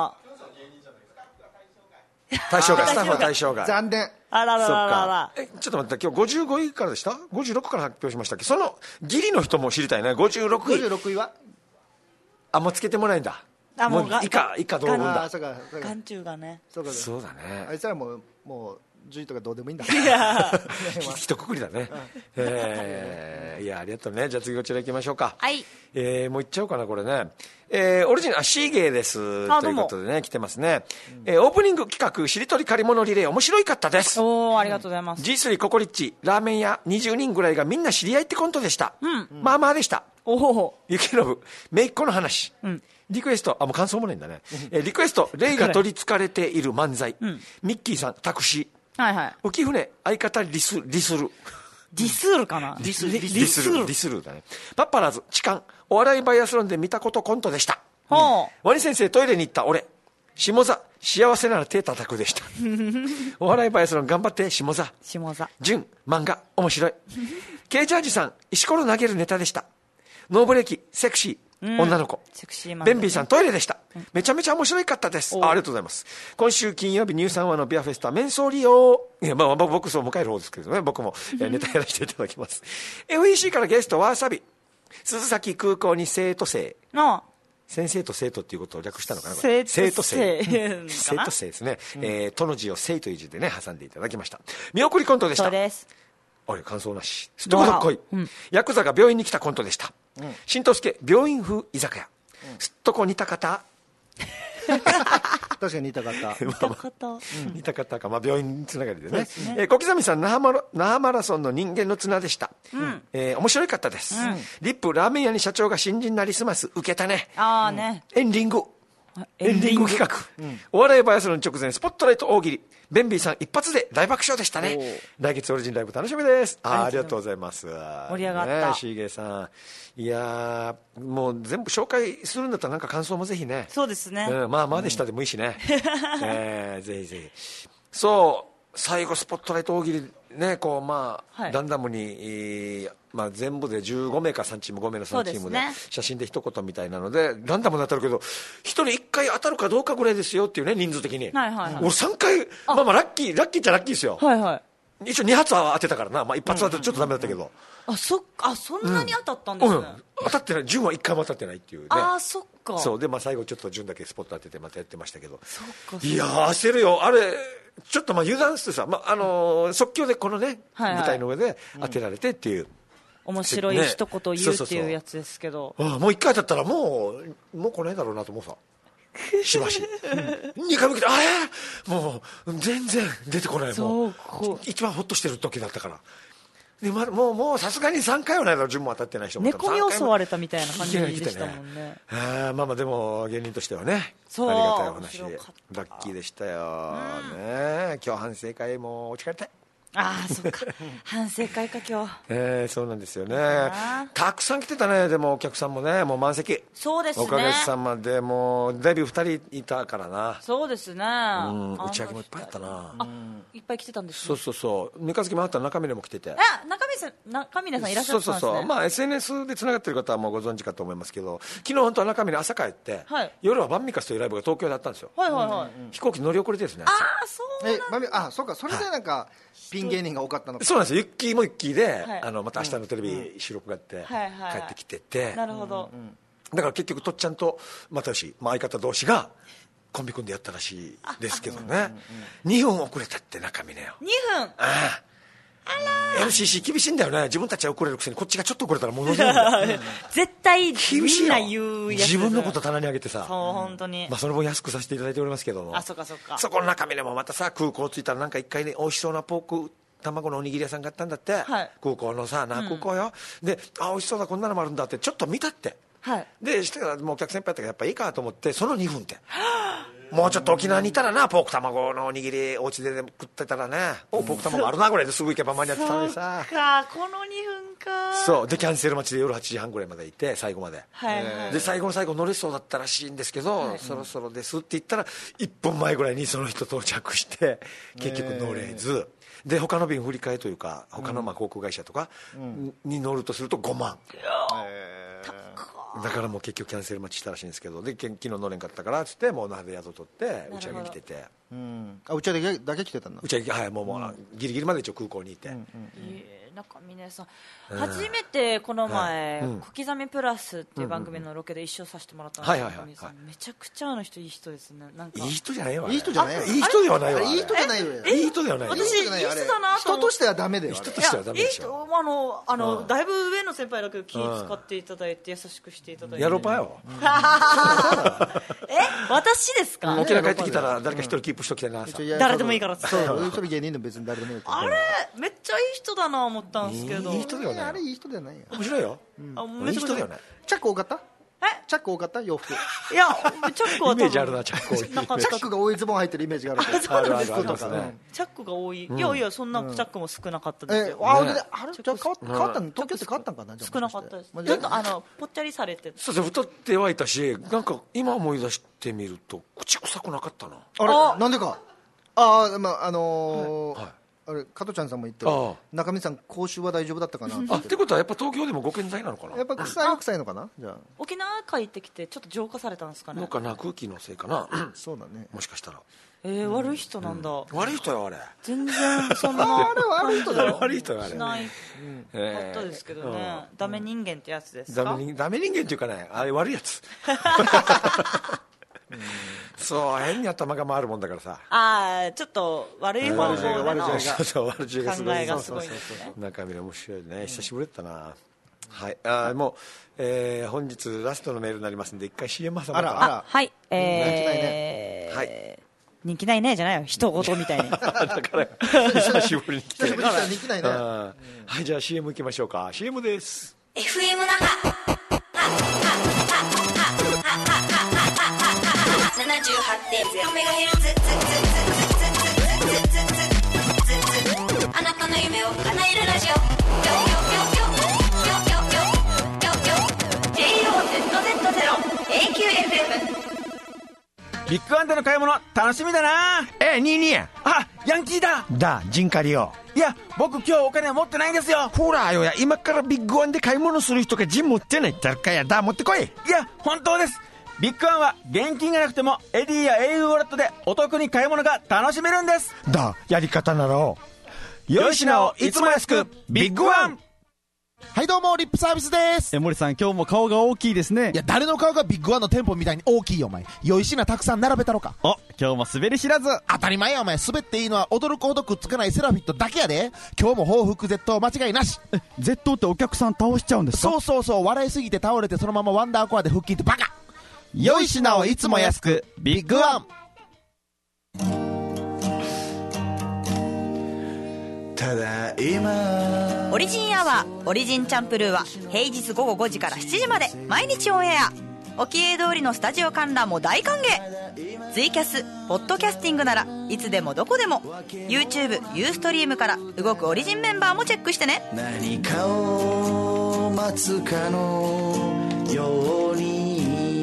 対象外、スタッフは対象外。 残念。 あらららら。 ちょっと待って、今日55位からでした？ 56 から発表しましたっけ？そのギリの人も知りたいね。56位。 56位は？ もうつけてもらえんだ。もう以下同分だ。 眼中がね。 そうだね。 あいつらもう10位とかどうでもいいんだ。 一括りだね。いやありがとうね。じゃあ次こちら行きましょうか。 はい。 もう行っちゃおうかなこれね。オリジナルシーゲーですということでね来てますね。オープニング企画しりとり借り物リレー面白いかったです。 ありがとうございます。 G3 ココリッチラーメン屋20人ぐらいがみんな知り合いってコントでした。まあまあでした。雪信めいっ子の話、リクエストもう感想もないんだね。リクエストレイが取りつかれている漫才、ミッキーさんタクシー、浮舟相方リスルディスールかな。ディスルだね。パッパラーズ痴漢お笑いバイアスロンで見たことコントでした。ワニ先生トイレに行った俺下座幸せなら手叩くでした。お笑いバイアスロン頑張って下座純漫画面白い。ケイジャージさん石ころ投げるネタでした。ノーブレーキセクシー女の子、ベンビーさんトイレでした。めちゃめちゃ面白かったです。ありがとうございます。今週金曜日ニュー3話のビアフェスタメンソーリオ、僕そう迎える方ですけどね、僕もネタやらせていただきます。FEC からゲストわさび鈴崎空港に生徒生先生と生徒っていうことを略したのかな。生徒生ですね。との字を生という字でね挟んでいただきました。見送りコントでした。 そうです。 感想なし。すっとこどっこい、ヤクザが病院に来たコントでした。新藤助病院風居酒屋、すっとこ似た方確かに似た方似た方か、病院つながりでね。小刻みさん那覇マラソンの人間の綱でした。面白かったです。リップラーメン屋に社長が新人なりすます受けたね。エンディング企画、お笑いバイアスロン直前スポットライト大喜利ベンビーさん一発で大爆笑でしたね。来月オリジンライブ楽しみです。ありがとうございます。 盛り上がったシーゲーさん。いやもう全部紹介するんだったらなんか感想もぜひね。 そうですね、 まあでしたでもいいしね。ぜひぜひ。そう最後スポットライト大喜利ね、ランダムに、全部で15名か3チーム5名の3チームで写真で一言みたいなのでランダムに当たるけど1人1回当たるかどうかぐらいですよっていうね、人数的に。俺3回ラッキーっちゃラッキーですよ。一応2発は当てたからな、1発はちょっとダメだったけど。 そんなに当たったんですね。 当たってない、順は1回も当たってないっていうね。 そっか。 そうで、最後ちょっと順だけスポット当ててまたやってましたけど。いや焦るよあれ。ちょっと油断してさ、即興でこのね、舞台の上で当てられてっていう、 面白い一言言うっていうやつですけど、 もう1回だったらもう来ないだろうなと思うさ。しばし2回も来てもう全然出てこない。もう一番ホッとしてる時だったからで、もうさすがに3回はないだろう。順も当たってない人も猫に襲われたみたいな感じでしたもんね。 でも芸人としてはね、ありがたいお話でラッキーでしたよね。今日反省会もお疲れたい。 ああそっか反省会か今日。 そうなんですよね。たくさん来てたね。でもお客さんもねもう満席。 そうですね、 おかげさまでもうデビュー2人いたからな。 そうですね、 打ち上げもいっぱいあったな。 いっぱい来てたんですね。 そう三日月もあったら中峰も来てて、 中峰さんいらっしゃったんですね。 まあ SNS でつながってる方はもうご存知かと思いますけど、昨日本当は中峰朝帰って、夜はバンミカスというライブが東京であったんですよ。飛行機乗り遅れてですね。 そうか、それでなんかピン芸人が多かったのか。 そうなんですよ。ユッキーもユッキーで、また明日のテレビ収録があって帰ってきてて、 なるほど。 だから結局とっちゃんと又吉、相方同士がコンビ組んでやったらしいですけどね。2分遅れたって中峰よ。 2分。 LCC 厳しいんだよね。自分たちは遅れるくせにこっちがちょっと遅れたらものすごいんだよ。 絶対みんな言うやつ。 自分のこと棚に上げてさ。 そう本当に。 その分安くさせていただいておりますけども。 そっかそっか。 そこの中峰もまたさ、空港着いたらなんか一回ね美味しそうなポーク卵のおにぎり屋さんがあったんだって、空港のさ空港よ、で美味しそうだこんなのもあるんだってちょっと見たって、でしてからもうお客さんいっぱいやったからやっぱいいかと思って、その2分ってもうちょっと沖縄にいたらな、ポーク卵のおにぎりお家で食ってたらね、ポーク卵あるなぐらいですぐ行けば間に合ってたのにさ。 そうか、この2分か。 そうでキャンセル待ちで夜8時半ぐらいまでいて最後まで、で最後の最後乗れそうだったらしいんですけど、そろそろですって言ったら1分前ぐらいにその人到着して結局乗れず、で他の便振り替えというか他の航空会社とかに乗るとすると5万、だからもう結局キャンセル待ちしたらしいんですけど、で昨日乗れんかったからっつってもう那覇で宿取って打ち上げ来てて、 打ち上げだけ来てたんだ。 打ち上げもうギリギリまで一応空港にいて、 中峰さん初めてこの前小刻みプラスっていう番組のロケで一緒させてもらったんですけど、めちゃくちゃいい人ですね。なんかいい人じゃないわ。 いい人じゃないわ。 いい人ではないわ。 いい人じゃないよ。 いい人ではない。 私いい人だな人としてはダメだよ。 人としてはダメでしょ。 だいぶ上の先輩だけど気使っていただいて優しくしていただいて。 やろパよ。 私ですか。 沖縄帰ってきたら誰か一人キープしときたいな。 誰でもいいから。 そう一人芸人で別に誰でもいい。 あれめっちゃいい人だな思ったんですけど。 いい人だよね。 あれいい人ではないよ。 面白いよ。いい人だよね。 チャック多かった？チャック多かった洋服。 いやチャックはイメージあるな。チャック多い。 チャックが多いズボン入ってるイメージがある。 あるあるありますね。 チャックが多い。いやいやそんなチャックも少なかったですよ。 あれじゃ変わったの？東京って変わったんかな。 少なかったです。ちょっとぽっちゃりされて。 そう太ってはいたし、なんか今思い出してみると口臭くなかったな。 あれなんでか。あれ加藤ちゃんさんも言ってる中身さん口臭は大丈夫だったかなってことはやっぱ東京でもご健在なのかな。 やっぱ臭いのかな。じゃあ沖縄帰ってきてちょっと浄化されたんですかね。 のかな、空気のせいかな。 そうだね、 もしかしたら。 悪い人なんだ。 悪い人よあれ。 全然そんなあれ悪い人だよ。 悪い人よあれ。 しないかったですけどね。ダメ人間ってやつですか。 ダメ人間っていうかね、あれ悪いやつ。そう変に頭が回るもんだからさ。 ちょっと悪い方向の悪知恵がすごい。 考えがすごいですね。 中身面白いね。久しぶりだったな。はい。もう本日ラストのメールになりますんで一回 CM 挟まはい。人気ないねじゃないよ。人事みたいに。 だから久しぶりに来てる。 人気ないね。 はい、じゃあ CM 行きましょうか。 CM です。 FM 那覇 78.0MHz あなたの夢を叶えるラジオJOZZ0AQFM ビッグワンでの買い物楽しみだな。 ニーニー。 ヤンキーだ。 ジンカリよ。 いや僕今日お金持ってないんですよ。 ほらよや、今からビッグワンで買い物する人がジン持ってないってかやだ、持ってこい。 いや本当です。ビッグワンは現金がなくてもエディや au ウォレットでお得に買い物が楽しめるんです。 やり方なら良い品をいつも安く、ビッグワン。 はいどうもリップサービスです。 森さん今日も顔が大きいですね。 いや誰の顔がビッグワンの店舗みたいに大きいよお前。良い品たくさん並べたろか。 今日も滑り知らず。 当たり前やお前。滑っていいのは驚くほどくっつかないセラフィットだけやで。今日も報復絶倒間違いなし。 絶倒ってお客さん倒しちゃうんですか。 そう笑いすぎて倒れてそのままワンダーコアで腹筋ってバカ。良い品をいつも安く、ビッグワン。 ただ今オリジンアワーオリジンチャンプルーは平日午後5時から7時まで毎日オンエア。 沖永通りのスタジオ観覧も大歓迎。ツイキャス、ポッドキャスティングならいつでもどこでも YouTube、ユーストリームから動くオリジンメンバーもチェックしてね。 何かを待つかのように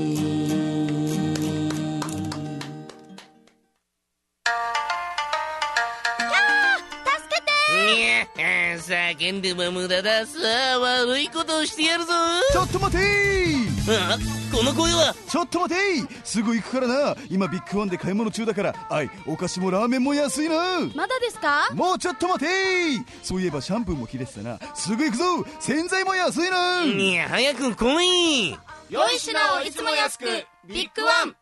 叫んでも無駄だ。さあ悪いことをしてやるぞ。 ちょっと待てー。この声は。 ちょっと待てー。すぐ行くからな。今ビッグワンで買い物中だから。お菓子もラーメンも安いな。 まだですか？ もうちょっと待てー。そういえばシャンプーも切れてたな。すぐ行くぞ。洗剤も安いな。 いや早く来い。 良い品をいつも安くビッグワン。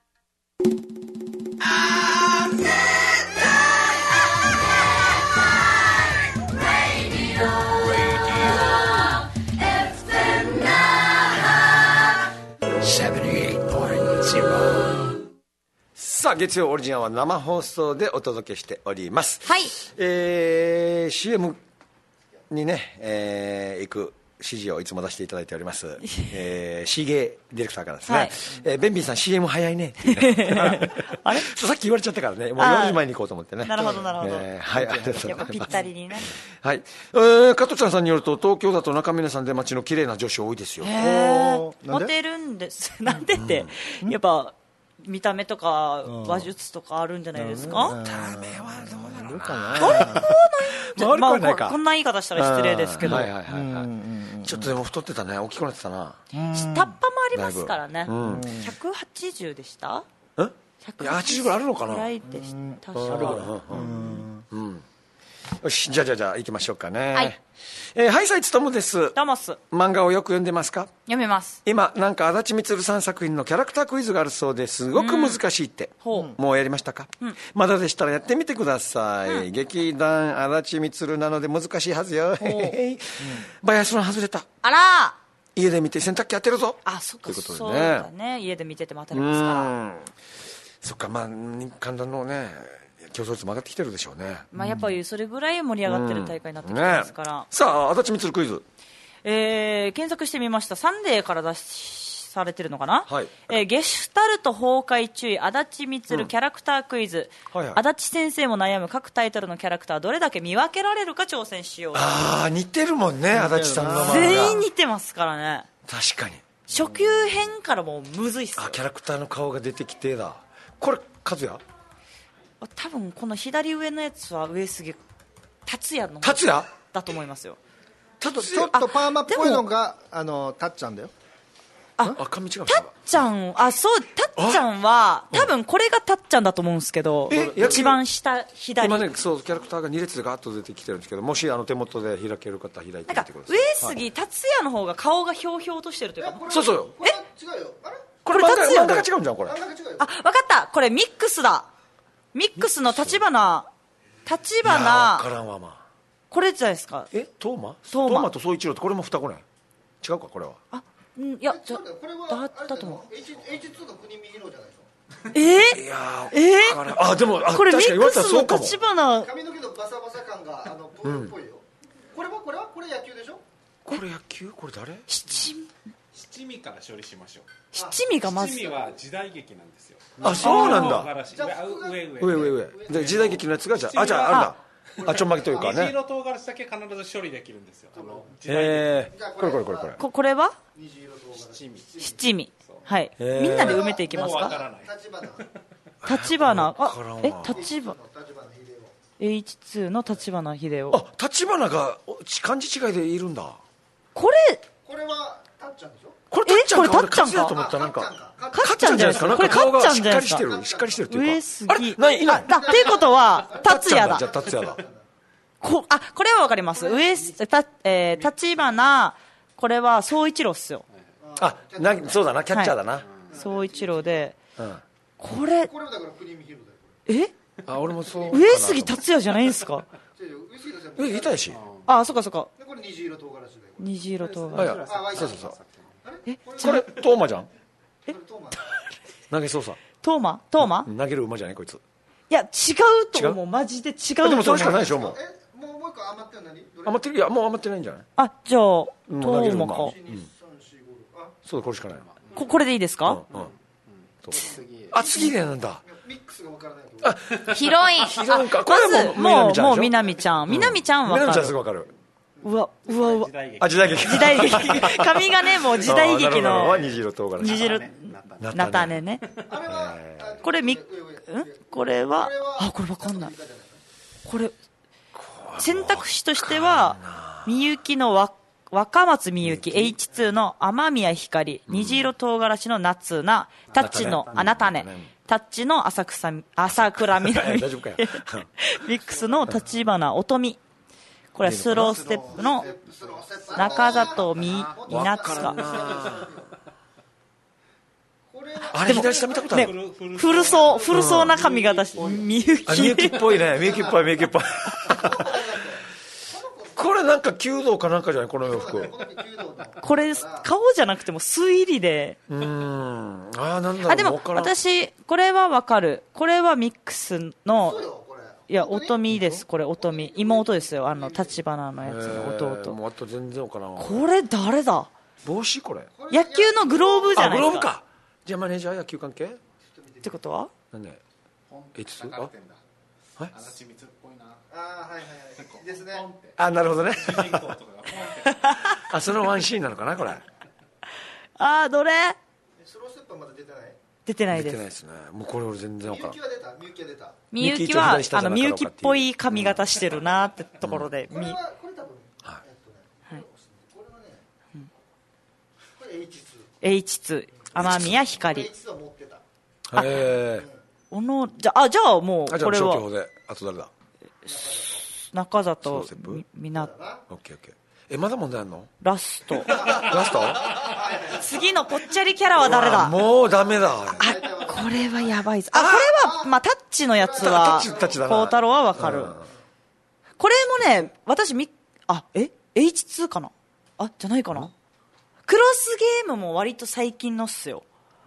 さあ月曜オリジナルは生放送でお届けしております。 はい。 CM にね、行く指示をいつも出していただいております、シゲディレクターからですね、はい、ベンビーさん CM 早いねっていうねあれさっき言われちゃったからね、もう4時前に行こうと思ってね。 なるほどなるほど、 はい、ありがとうございます。 やっぱぴったりにね。 はい、加藤ちゃんさんによると東京だと中峰さん出待ちの綺麗な女子多いですよ。 モテるんですなんでって、やっぱ見た目とか話術とかあるんじゃないですか。 見た目はどうなのかな。まあこんな言い方したら失礼ですけど、 ちょっとでも太ってたね、大きくなってたな。 下っ端もありますからね。180でした？ 180ぐらいあるのかな。 ぐらいでした。 よし、じゃあ行きましょうかね。はい。ハイサイツトムです。 どうもす。 漫画をよく読んでますか？ 読めます。 今なんか足立満さん作品のキャラクタークイズがあるそうですごく難しいって、もうやりましたか？まだでしたらやってみてください。劇団足立満なので難しいはずよ。バイアスの外れた。 あら、 家で見て洗濯機当てるぞ。 あ、そっか、そうだね。家で見てても当たりますから。 そっか、まあ神田のね競争率も上がってきてるでしょうね。 まあやっぱりそれぐらい盛り上がってる大会になってきてますから、 さあ足立満クイズ、 検索してみました。サンデーから出されてるのかな、ゲシュタルト崩壊注意足立満キャラクタークイズ、足立先生も悩む各タイトルのキャラクターどれだけ見分けられるか挑戦しよう。 ああ似てるもんね、足立さんの漫画全員似てますからね。 確かに初級編からもうむずいっすよ。 キャラクターの顔が出てきてだ。これ和也多分この左上のやつは上杉達也の達也だと思いますよ。 ちょっとパーマっぽいのがたっちゃんだよ。 髪違う。 たっちゃん、そう、たっちゃんは多分これがたっちゃんだと思うんですけど、一番下左。 今ね、そうキャラクターが2列でガーッと出てきてるんですけど、もし手元で開ける方開いてみてください。 上杉達也の方が顔がひょうひょうとしてるというか。 そうそうよ。 違うよ。あれ？ これ漫画が違うんじゃんこれ。 分かった。これミックスだ。ミックスの立花。 分からんわまあ。 これじゃないですか。 トーマと宗一郎ってこれも双子ね。違うかこれは。 いやじゃだと思う。 H2 の国見広じゃないいやでもこれミックスの立花。 髪の毛のバサバサ感がプールっぽいよ。これ野球でしょ。 これ野球？これ誰？ 七味から処理しましょう。 七味がまず。 七味は時代劇なんですよ。 そうなんだ。 上。 時代劇のやつがじゃああるんだ。ちょんまげというかね。 虹色唐辛子だけ必ず処理できるんですよ。 これは？ 七味。 はい。みんなで埋めていきますか？立花。立花。H2 の立花秀夫。 立花が漢字違いでいるんだ。 これはたっちゃんでしょ。 これたっちゃんか。俺勝也だと思った。なんかかっちゃんじゃないですか。なんか顔がしっかりしてるっていうか。 上杉。 いない。 っていうことは達也だ。 じゃあ達也だ。 これはわかります。立花。これは宗一郎っすよ。 そうだな、キャッチャーだな。 宗一郎で。これだから国見広だよ。 俺もそう。 上杉達也じゃないんですか。 いたやし。 そっか。 これ虹色唐辛子だよ。 虹色唐辛子。 そう。これトーマじゃん。投げ操作。 トーマ？ 投げる馬じゃないこいつ。 いや違うと思う。マジで違う。 でもそれしかないでしょもう。 もう一個余ってるの何？ 余ってる。いやもう余ってないんじゃない？ じゃあトーマか。 そうこれしかない。 これでいいですか？ 次なんだ。 ミックスが分からないと。 ヒロイン。 ヒロインか。これはもうみなみちゃん。みなみちゃん分かる。 みなみちゃんすぐ分かる。 うわ。 時代劇。 時代劇。髪がね、もう時代劇の。 虹色唐辛子。 虹色。菜種ね。これこれは、これ分かんない。これ、選択肢としては、みゆきの若松みゆき、H2 の雨宮ひかり、虹色唐辛子の夏菜、タッチのあなたね、タッチの朝倉みなみ、ミックスの立花乙女。これはスローステップの中里稲塚。 あれ左下見たことある。 古そうな髪型し、みゆき。 みゆきっぽいね。みゆきっぽい。これなんか弓道かなんかじゃないこの洋服。 これ顔じゃなくても推理で。 なんだろう。 でも私これはわかる。これはミックスの、いや乙女です。これ乙女妹ですよ。立花のやつの弟。 もうあと全然わからん。 これ誰だ？ 帽子これ。 野球のグローブじゃないですか。 グローブか。じゃあマネージャー野球関係？ ってことは？ なんで？H2？はい。 足光っぽいな。 はいですね。 なるほどね。そのワンシーンなのかなこれ。 どれ？ スローステップはまだ出てない？ 出てないです。 出てないですね。もうこれ俺全然わからん。 みゆきは出た。 みゆきはみゆきっぽい髪型してるなってところで。 これ多分。これ H2。雨宮ひかり。 H2 は持ってた。 じゃあもうこれは。 消去法であと誰だ？ 中里みな。 オッケー。まだ問題あるの？ ラスト。次のぽっちゃりキャラは誰だ？ もうダメだ。 これはやばいぞ。これはタッチのやつは孝太郎はわかる。これもね、私H2 かな？じゃないかな？クロスゲームも割と最近のっすよ。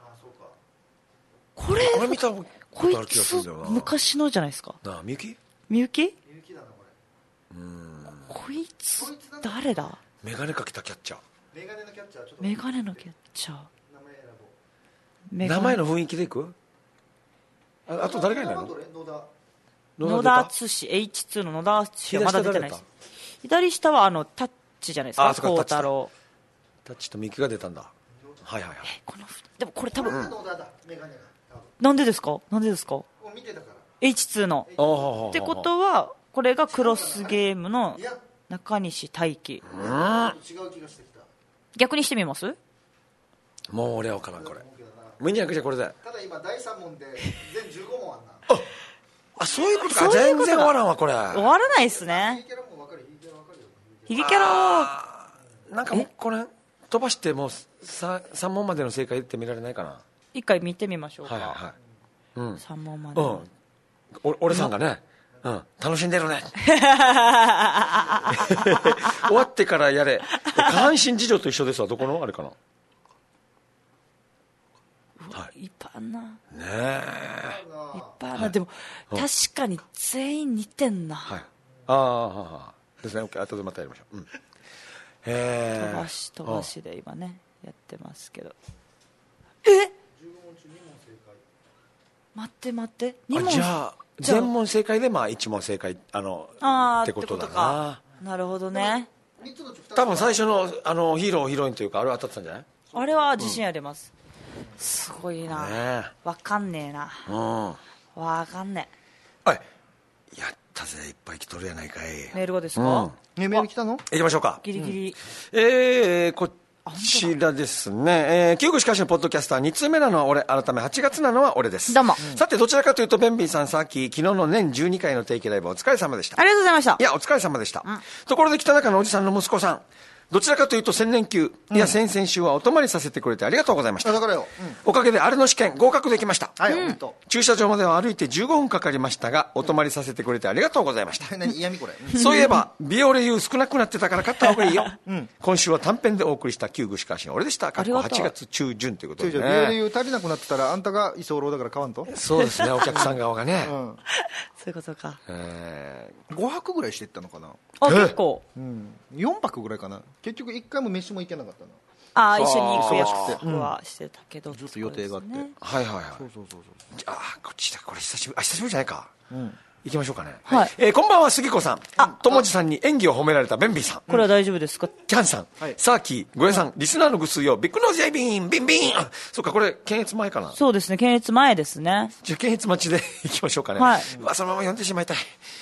これ見たことある気がするんだよな。 昔のじゃないですか。 みゆき？ みゆきだなこれ。こいつ誰だ？ メガネかけたキャッチャー。 メガネのキャッチャー。 名前の雰囲気でいく？あと誰がいないの？ 野田敦史 H2 の野田敦史はまだ出てないです。左下はタッチじゃないですか。孝太郎。 タッチとミキが出たんだ。はい。 でもこれ多分。なんでですか？H2 の。ってことはこれがクロスゲームの中西大輝。逆にしてみます？ もう俺は分からんこれ。みんなじゃこれで。 ただ今第3問で全15問あんな。そういうことか。全然終わらんわこれ。 終わらないっすね。ヒゲキャラはなんかもうこれ飛ばしてもう3問までの正解って見られないかな。 一回見てみましょうか。 はい。 3問まで。 俺さんがね、楽しんでるね。終わってからやれ。下半身事情と一緒ですわ。どこのあれかな。 いっぱいあんな。 ねえ。 いっぱいあんな。でも確かに全員似てんな。 はい。ですね。後でまたやりましょう。 飛ばしで今ねやってますけど。待って2問。 じゃあ全問正解で1問正解ってことだな。 なるほどね。 多分最初のヒーローヒロインというかあれは当たってたんじゃない？ あれは自信あります。すごいな。わかんねえな。わかんねえ。やったぜ、いっぱい来とるやないかい。 メールがですか？ メール来たの？ 行きましょうか。 ギリギリ。 こちらですね。キューグしかしのポッドキャスター2通目なのは俺、改め8月なのは俺です。 どうも。 さて、どちらかというとベンビーさんさっき昨日の年12回の定期ライブお疲れ様でした。 ありがとうございました。 いや、お疲れ様でした。ところで北中のおじさんの息子さん、どちらかというと千年級、いや先々週はお泊まりさせてくれてありがとうございました。おかげであれの試験合格できました。駐車場までは歩いて15分かかりましたが、お泊まりさせてくれてありがとうございました。 嫌味これ。 そういえばビオレ U 少なくなってたから買った方がいいよ。今週は短編でお送りした旧具しかし俺でした。8月中旬ということでね。 ビオレ U 足りなくなってたらあんたが居候だから買わんと。 そうですね、お客さん側がね。 そういうことか。 5泊ぐらいしていったのかな。 結構。 4泊ぐらいかな。結局1回も飯も行けなかったな。 一緒に行く約束はしてたけど、 ちょっと予定があって、 はいはいはい。 そうこっちだ、これ久しぶりじゃないか。行きましょうかね。 はい。 こんばんは、杉子さん。ともじさんに演技を褒められたベンビーさん。 これは大丈夫ですか？ キャンさん、サーキー、ゴヤさん、リスナーのぐすよ、ビッグノーズやビン、ビンビン。そうか、これ、検閲前かな。 そうですね、検閲前ですね。 じゃあ、検閲待ちで行きましょうかね。 はい。 そのまま読んでしまいたい。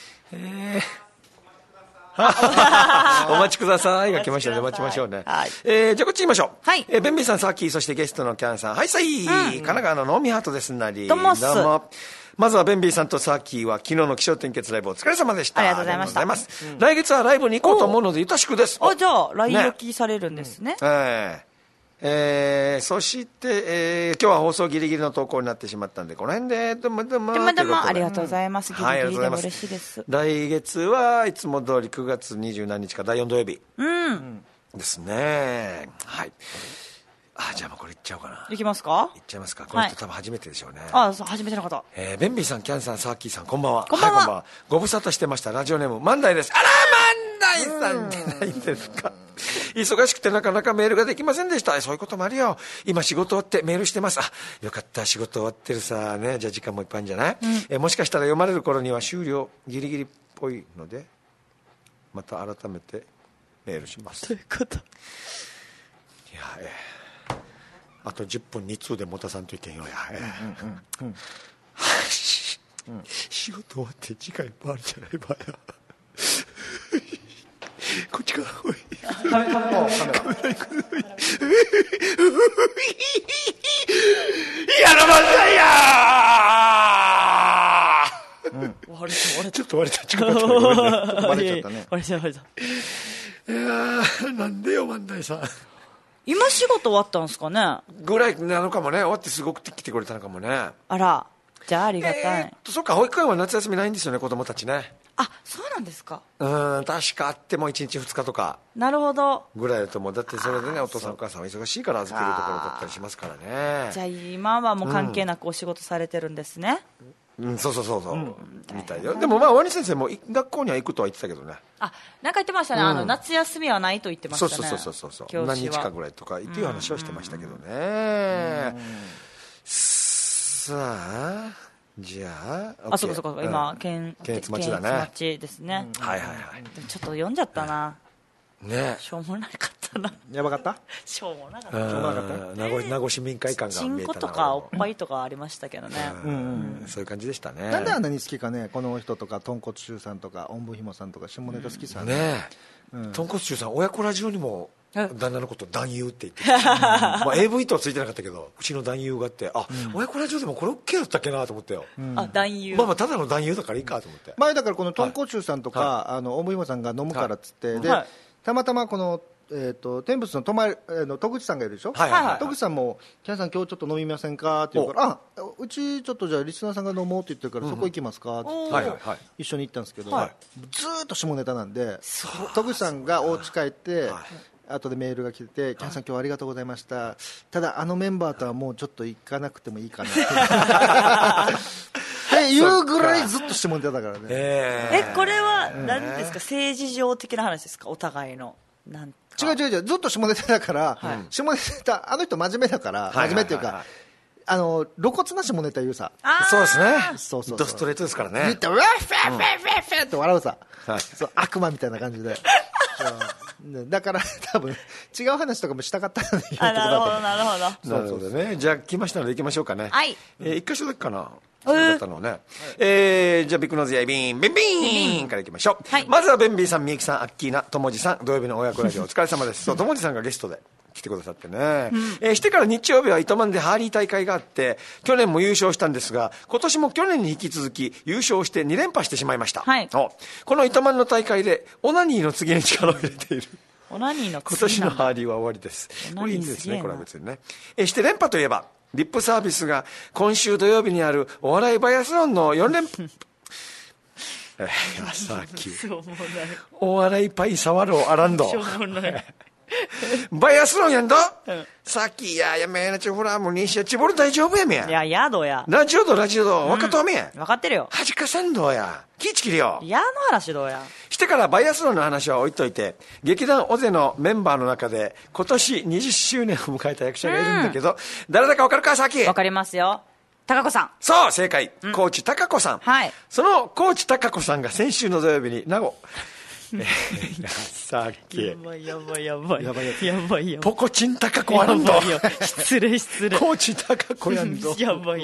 お待ちくださいが来ましたね。待ちましょうね。 はい。 じゃあこっち行きましょう。 はい。 ベンビーさん、サーキー、そしてゲストのキャンさん。はいさい、神奈川のノーミハートですなり。 どうもっす。 どうも。まずはベンビーさんとサーキーは昨日の気象点結ライブお疲れ様でした。 ありがとうございました。 来月はライブに行こうと思うので、ゆたしくです。 じゃあ、来沖されるんですね。 そして、今日は放送ギリギリの投稿になってしまったんで、この辺で、どうもありがとうございます。ギリギリでも嬉しいです。 来月はいつも通り9月20何日か第4土曜日。ですね。はい。じゃあもうこれいっちゃおうかな。 いきますか？ いっちゃいますか。この人多分初めてでしょうね。 初めての方。 ベンビーさん、キャンさん、サーキーさん、こんばんは。 こんばんは。 こんばんは。ご無沙汰してました。ラジオネーム、万代です。あら、万代さんじゃないですか。忙しくてなかなかメールができませんでした。そういうこともあるよ。今仕事終わってメールしてます。よかった。仕事終わってるさね。じゃあ時間もいっぱいあるんじゃない？もしかしたら読まれる頃には終了ギリギリっぽいので、また改めてメールします。 ということ。いや、あと10分2通で持たさんといけんよや。仕事終わって時間いっぱいあるじゃないばや。こっちからおい。カメラ行くの。やらまさいやー。ちょっと割れた。 割れちゃったね。 割れちゃった。 いやなんでよ、万代さん。 今仕事終わったんですかねぐらいなのかもね。終わってすごく来てくれたのかもね。 あら、じゃあありがたい。 そっか、保育園は夏休みないんですよね、子供たちね。 そうなんですか。 確かあっても1日2日とか。 なるほど。 ぐらいだと思う。だってそれでね、お父さんお母さんは忙しいから預けるところだったりしますからね。 じゃあ今はもう関係なくお仕事されてるんですね。 そう、みたいよ。でもワニ先生も学校には行くとは言ってたけどね。なんか言ってましたね。夏休みはないと言ってましたね。 そう何日かぐらいとかっていう話をしてましたけどね。さあ、じゃあ、 そうか今検閲待ちだね。検閲待ちですね。 はい。 ちょっと読んじゃったな。 ね、 しょうもなかったな。 やばかった？ しょうもなかった。 名護市民会館が見えたな。 チンコとかおっぱいとかありましたけどね。 そういう感じでしたね。 なんであんなに好きかね、この人とか豚骨臭さんとかおんぶひもさんとか下ネタ好きさんね。豚骨臭さん、親子ラジオにも旦那のこと男優って言って、AV とはついてなかったけど、うちの男優があって、親子ラジオでもこれ OK だったっけなと思ったよ。 男優。 ただの男優だからいいかと思って。 前だからこの豚骨臭さんとかおんぶひもさんが飲むからっつってで。たまたまこの天仏の戸口さんがいるでしょ。戸口さんも「キャンさん今日ちょっと飲みませんか?」って言うから「うちちょっとじゃあリスナーさんが飲もう」って言ってるから「そこ行きますか?」って一緒に行ったんですけど、ずーっと下ネタなんで、戸口さんがお家帰って後でメールが来て「キャンさん今日はありがとうございました。ただメンバーとはもうちょっと行かなくてもいいかな」っていうぐらいずっと下ネタだからね。 これは何ですか、政治上的な話ですか、お互いの。 違うずっと下ネタだから、下ネタあの人真面目だから、真面目っていうか露骨な下ネタ言うさ。 そうですね。 そうドストレートですからね。 言ってウェッフェッフェッフェッフェって笑うさ。悪魔みたいな感じで。だから多分違う話とかもしたかったんだけど。 なるほど。 なるほどね。じゃあ来ましたので行きましょうかね。一箇所だけかな。だったのね。じゃあビッグノーズやビンからいきましょう。まずはベンビーさん、みゆきさん、アッキーナ、ともじさん、土曜日の親子ラジオお疲れ様です。ともじさんがゲストで来てくださってね。してから日曜日は糸満でハーリー大会があって、去年も優勝したんですが、今年も去年に引き続き優勝して2連覇してしまいました。この糸満の大会でオナニーの次に力を入れている。 オナニーの今年のハーリーは終わりです。これいいんですね、これは別にね。して連覇といえば、リップサービスが今週土曜日にあるお笑いバイアスロンの4連覇さっきお笑いパイサワローアランドバイアスロンやんど、さっきやめなちょほらもう西やちぼる大丈夫やめや。 いや、やどや。 ラジオど分かっとめや。 分かってるよ。 はじかさんどや。気ぃちきりよ。 やの話どうや。 してからバイアスロンの話は置いといて、劇団オゼのメンバーの中で今年20周年を迎えた役者がいるんだけど、誰だか分かるか、さっき。 分かりますよ。高子さん。 そう、正解。高知高子さん。 はい。 その高知高子さんが先週の土曜日に名護。さっき。 やばい。 ポコチン高子やんと。 失礼。 高知高子やんと。 やばい。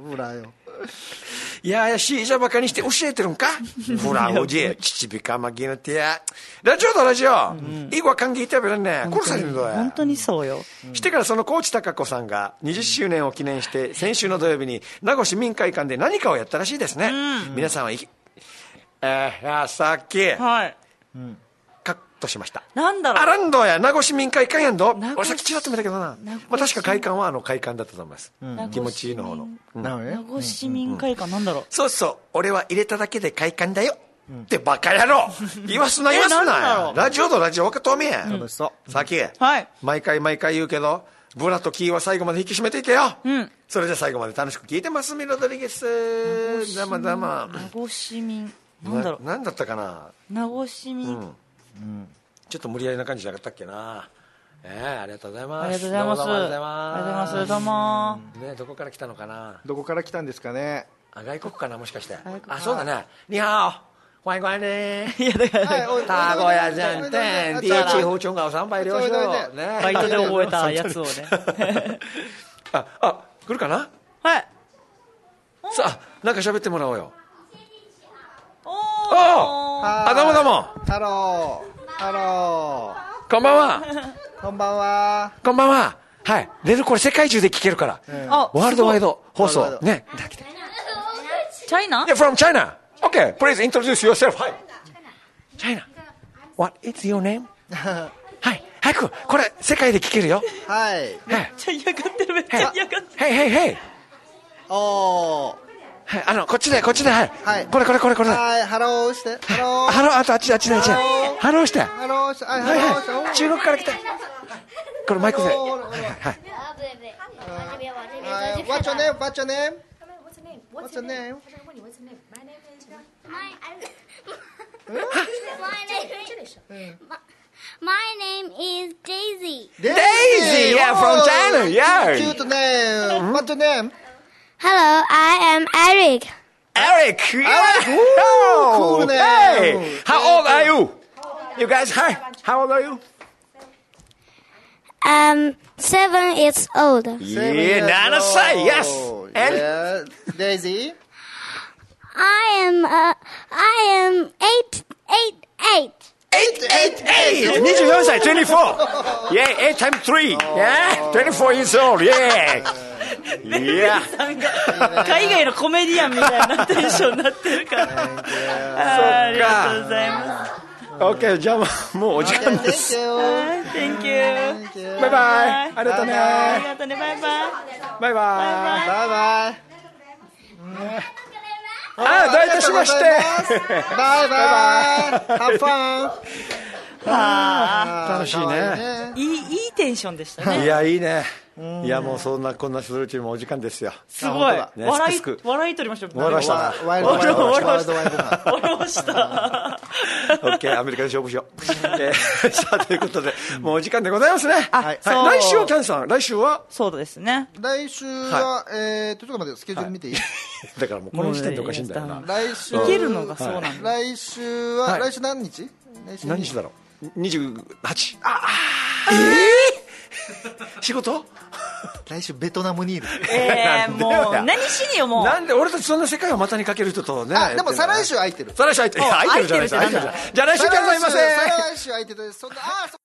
いやしいじゃばかにして教えてるんか。ほらおじ父びかまぎのてや。ラジオ。いいわ歓迎いたべらんね。殺されるのや。 本当にそうよ。 してからその高知高子さんが20周年を記念して先週の土曜日に名護市民会館で何かをやったらしいですね。皆さんはさっき。はい。カットしました。 なんだろう。 あらんどや、名護市民会館やんど。俺さっきちらっと見たけどな。確か会館は会館だったと思います。気持ちいいの方の。 名護市民会館なんだろう。 そう、俺は入れただけで会館だよ。ってバカ野郎。言わすな。ラジオ分かっとめや。さっき。はい。毎回言うけど、ブラとキーは最後まで引き締めていてよ。それじゃ最後まで楽しく聞いてます。ミロドリゲス。だま。 名護市民。なんだろう。 なんだったかな。 名護市民。 ちょっと無理やりな感じじゃなかったっけな。ありがとうございます。 ありがとうございます。どうも。 ね、どこから来たのかな。 どこから来たんですかね。 外国かな、もしかして。そうだね。にゃお。欢迎光臨。 いやだから。 大小屋じゃんてん。DH 包丁がお参拝了承。 バイトで覚えたやつをね。 来るかな。 はい。 さあ、なんか喋ってもらおうよ。どうも。 ハロー。こんばんは。はい。これ世界中で聞けるから。ワールドワイド放送。ね。 China? Yeah, from China. Okay, please introduce yourself. Hi. China. What is your name? はい。早く、これ世界で聞けるよ。 はい。 めっちゃ嫌がってる。 Hey. はい、こっちで、はい。これ。 はい、ハローして。 あっち。ハローして。はい。中国から来た。これマイクで。はい。 What's your name? My name is Daisy. Daisy, yeah, from China, yeah. Cute name. What's your name? Hello, I am Eric. Eric, yeah. Cool name. Hey, how old are you? You guys, hi. How old are you? 7 years old. Yeah, 7歳, yes. And Daisy? I am 8. 24歳, 24. Yeah, 8 times 3. Yeah, 24 years old. Yeah. 海外のコメディアンみたいなテンションになってるから。ありがとうございます。 OK、じゃあもうお時間です。 Thank you。 バイバイ。ありがとうね。 ありがとうね。バイバイ。 バイバイ。 どういたしまして。 バイバイ。Have fun。 楽しいね。 いいテンションでしたね。 いや、いいね。いや、もうこんなするうちにもお時間ですよ。 すごい。笑い取りました。 笑いましたな。 笑ました。 OK、アメリカで勝負しよう。さあ、ということで、もうお時間でございますね。来週はキャンさん、来週はそうですね。 来週は、ちょっと待って、スケジュール見ていい？ だからもうこの時点でおかしいんだよな。 来週。 いけるのがそうなんだ。 来週何日？ 何日だろう？28。仕事？ 来週ベトナムにいる。 もう何しによもう。 なんで俺たちそんな世界を股にかける人とね。 でも再来週空いてる。 再来週空いてるじゃないですか。じゃあ来週キャンさんいません。 再来週空いてる。そんな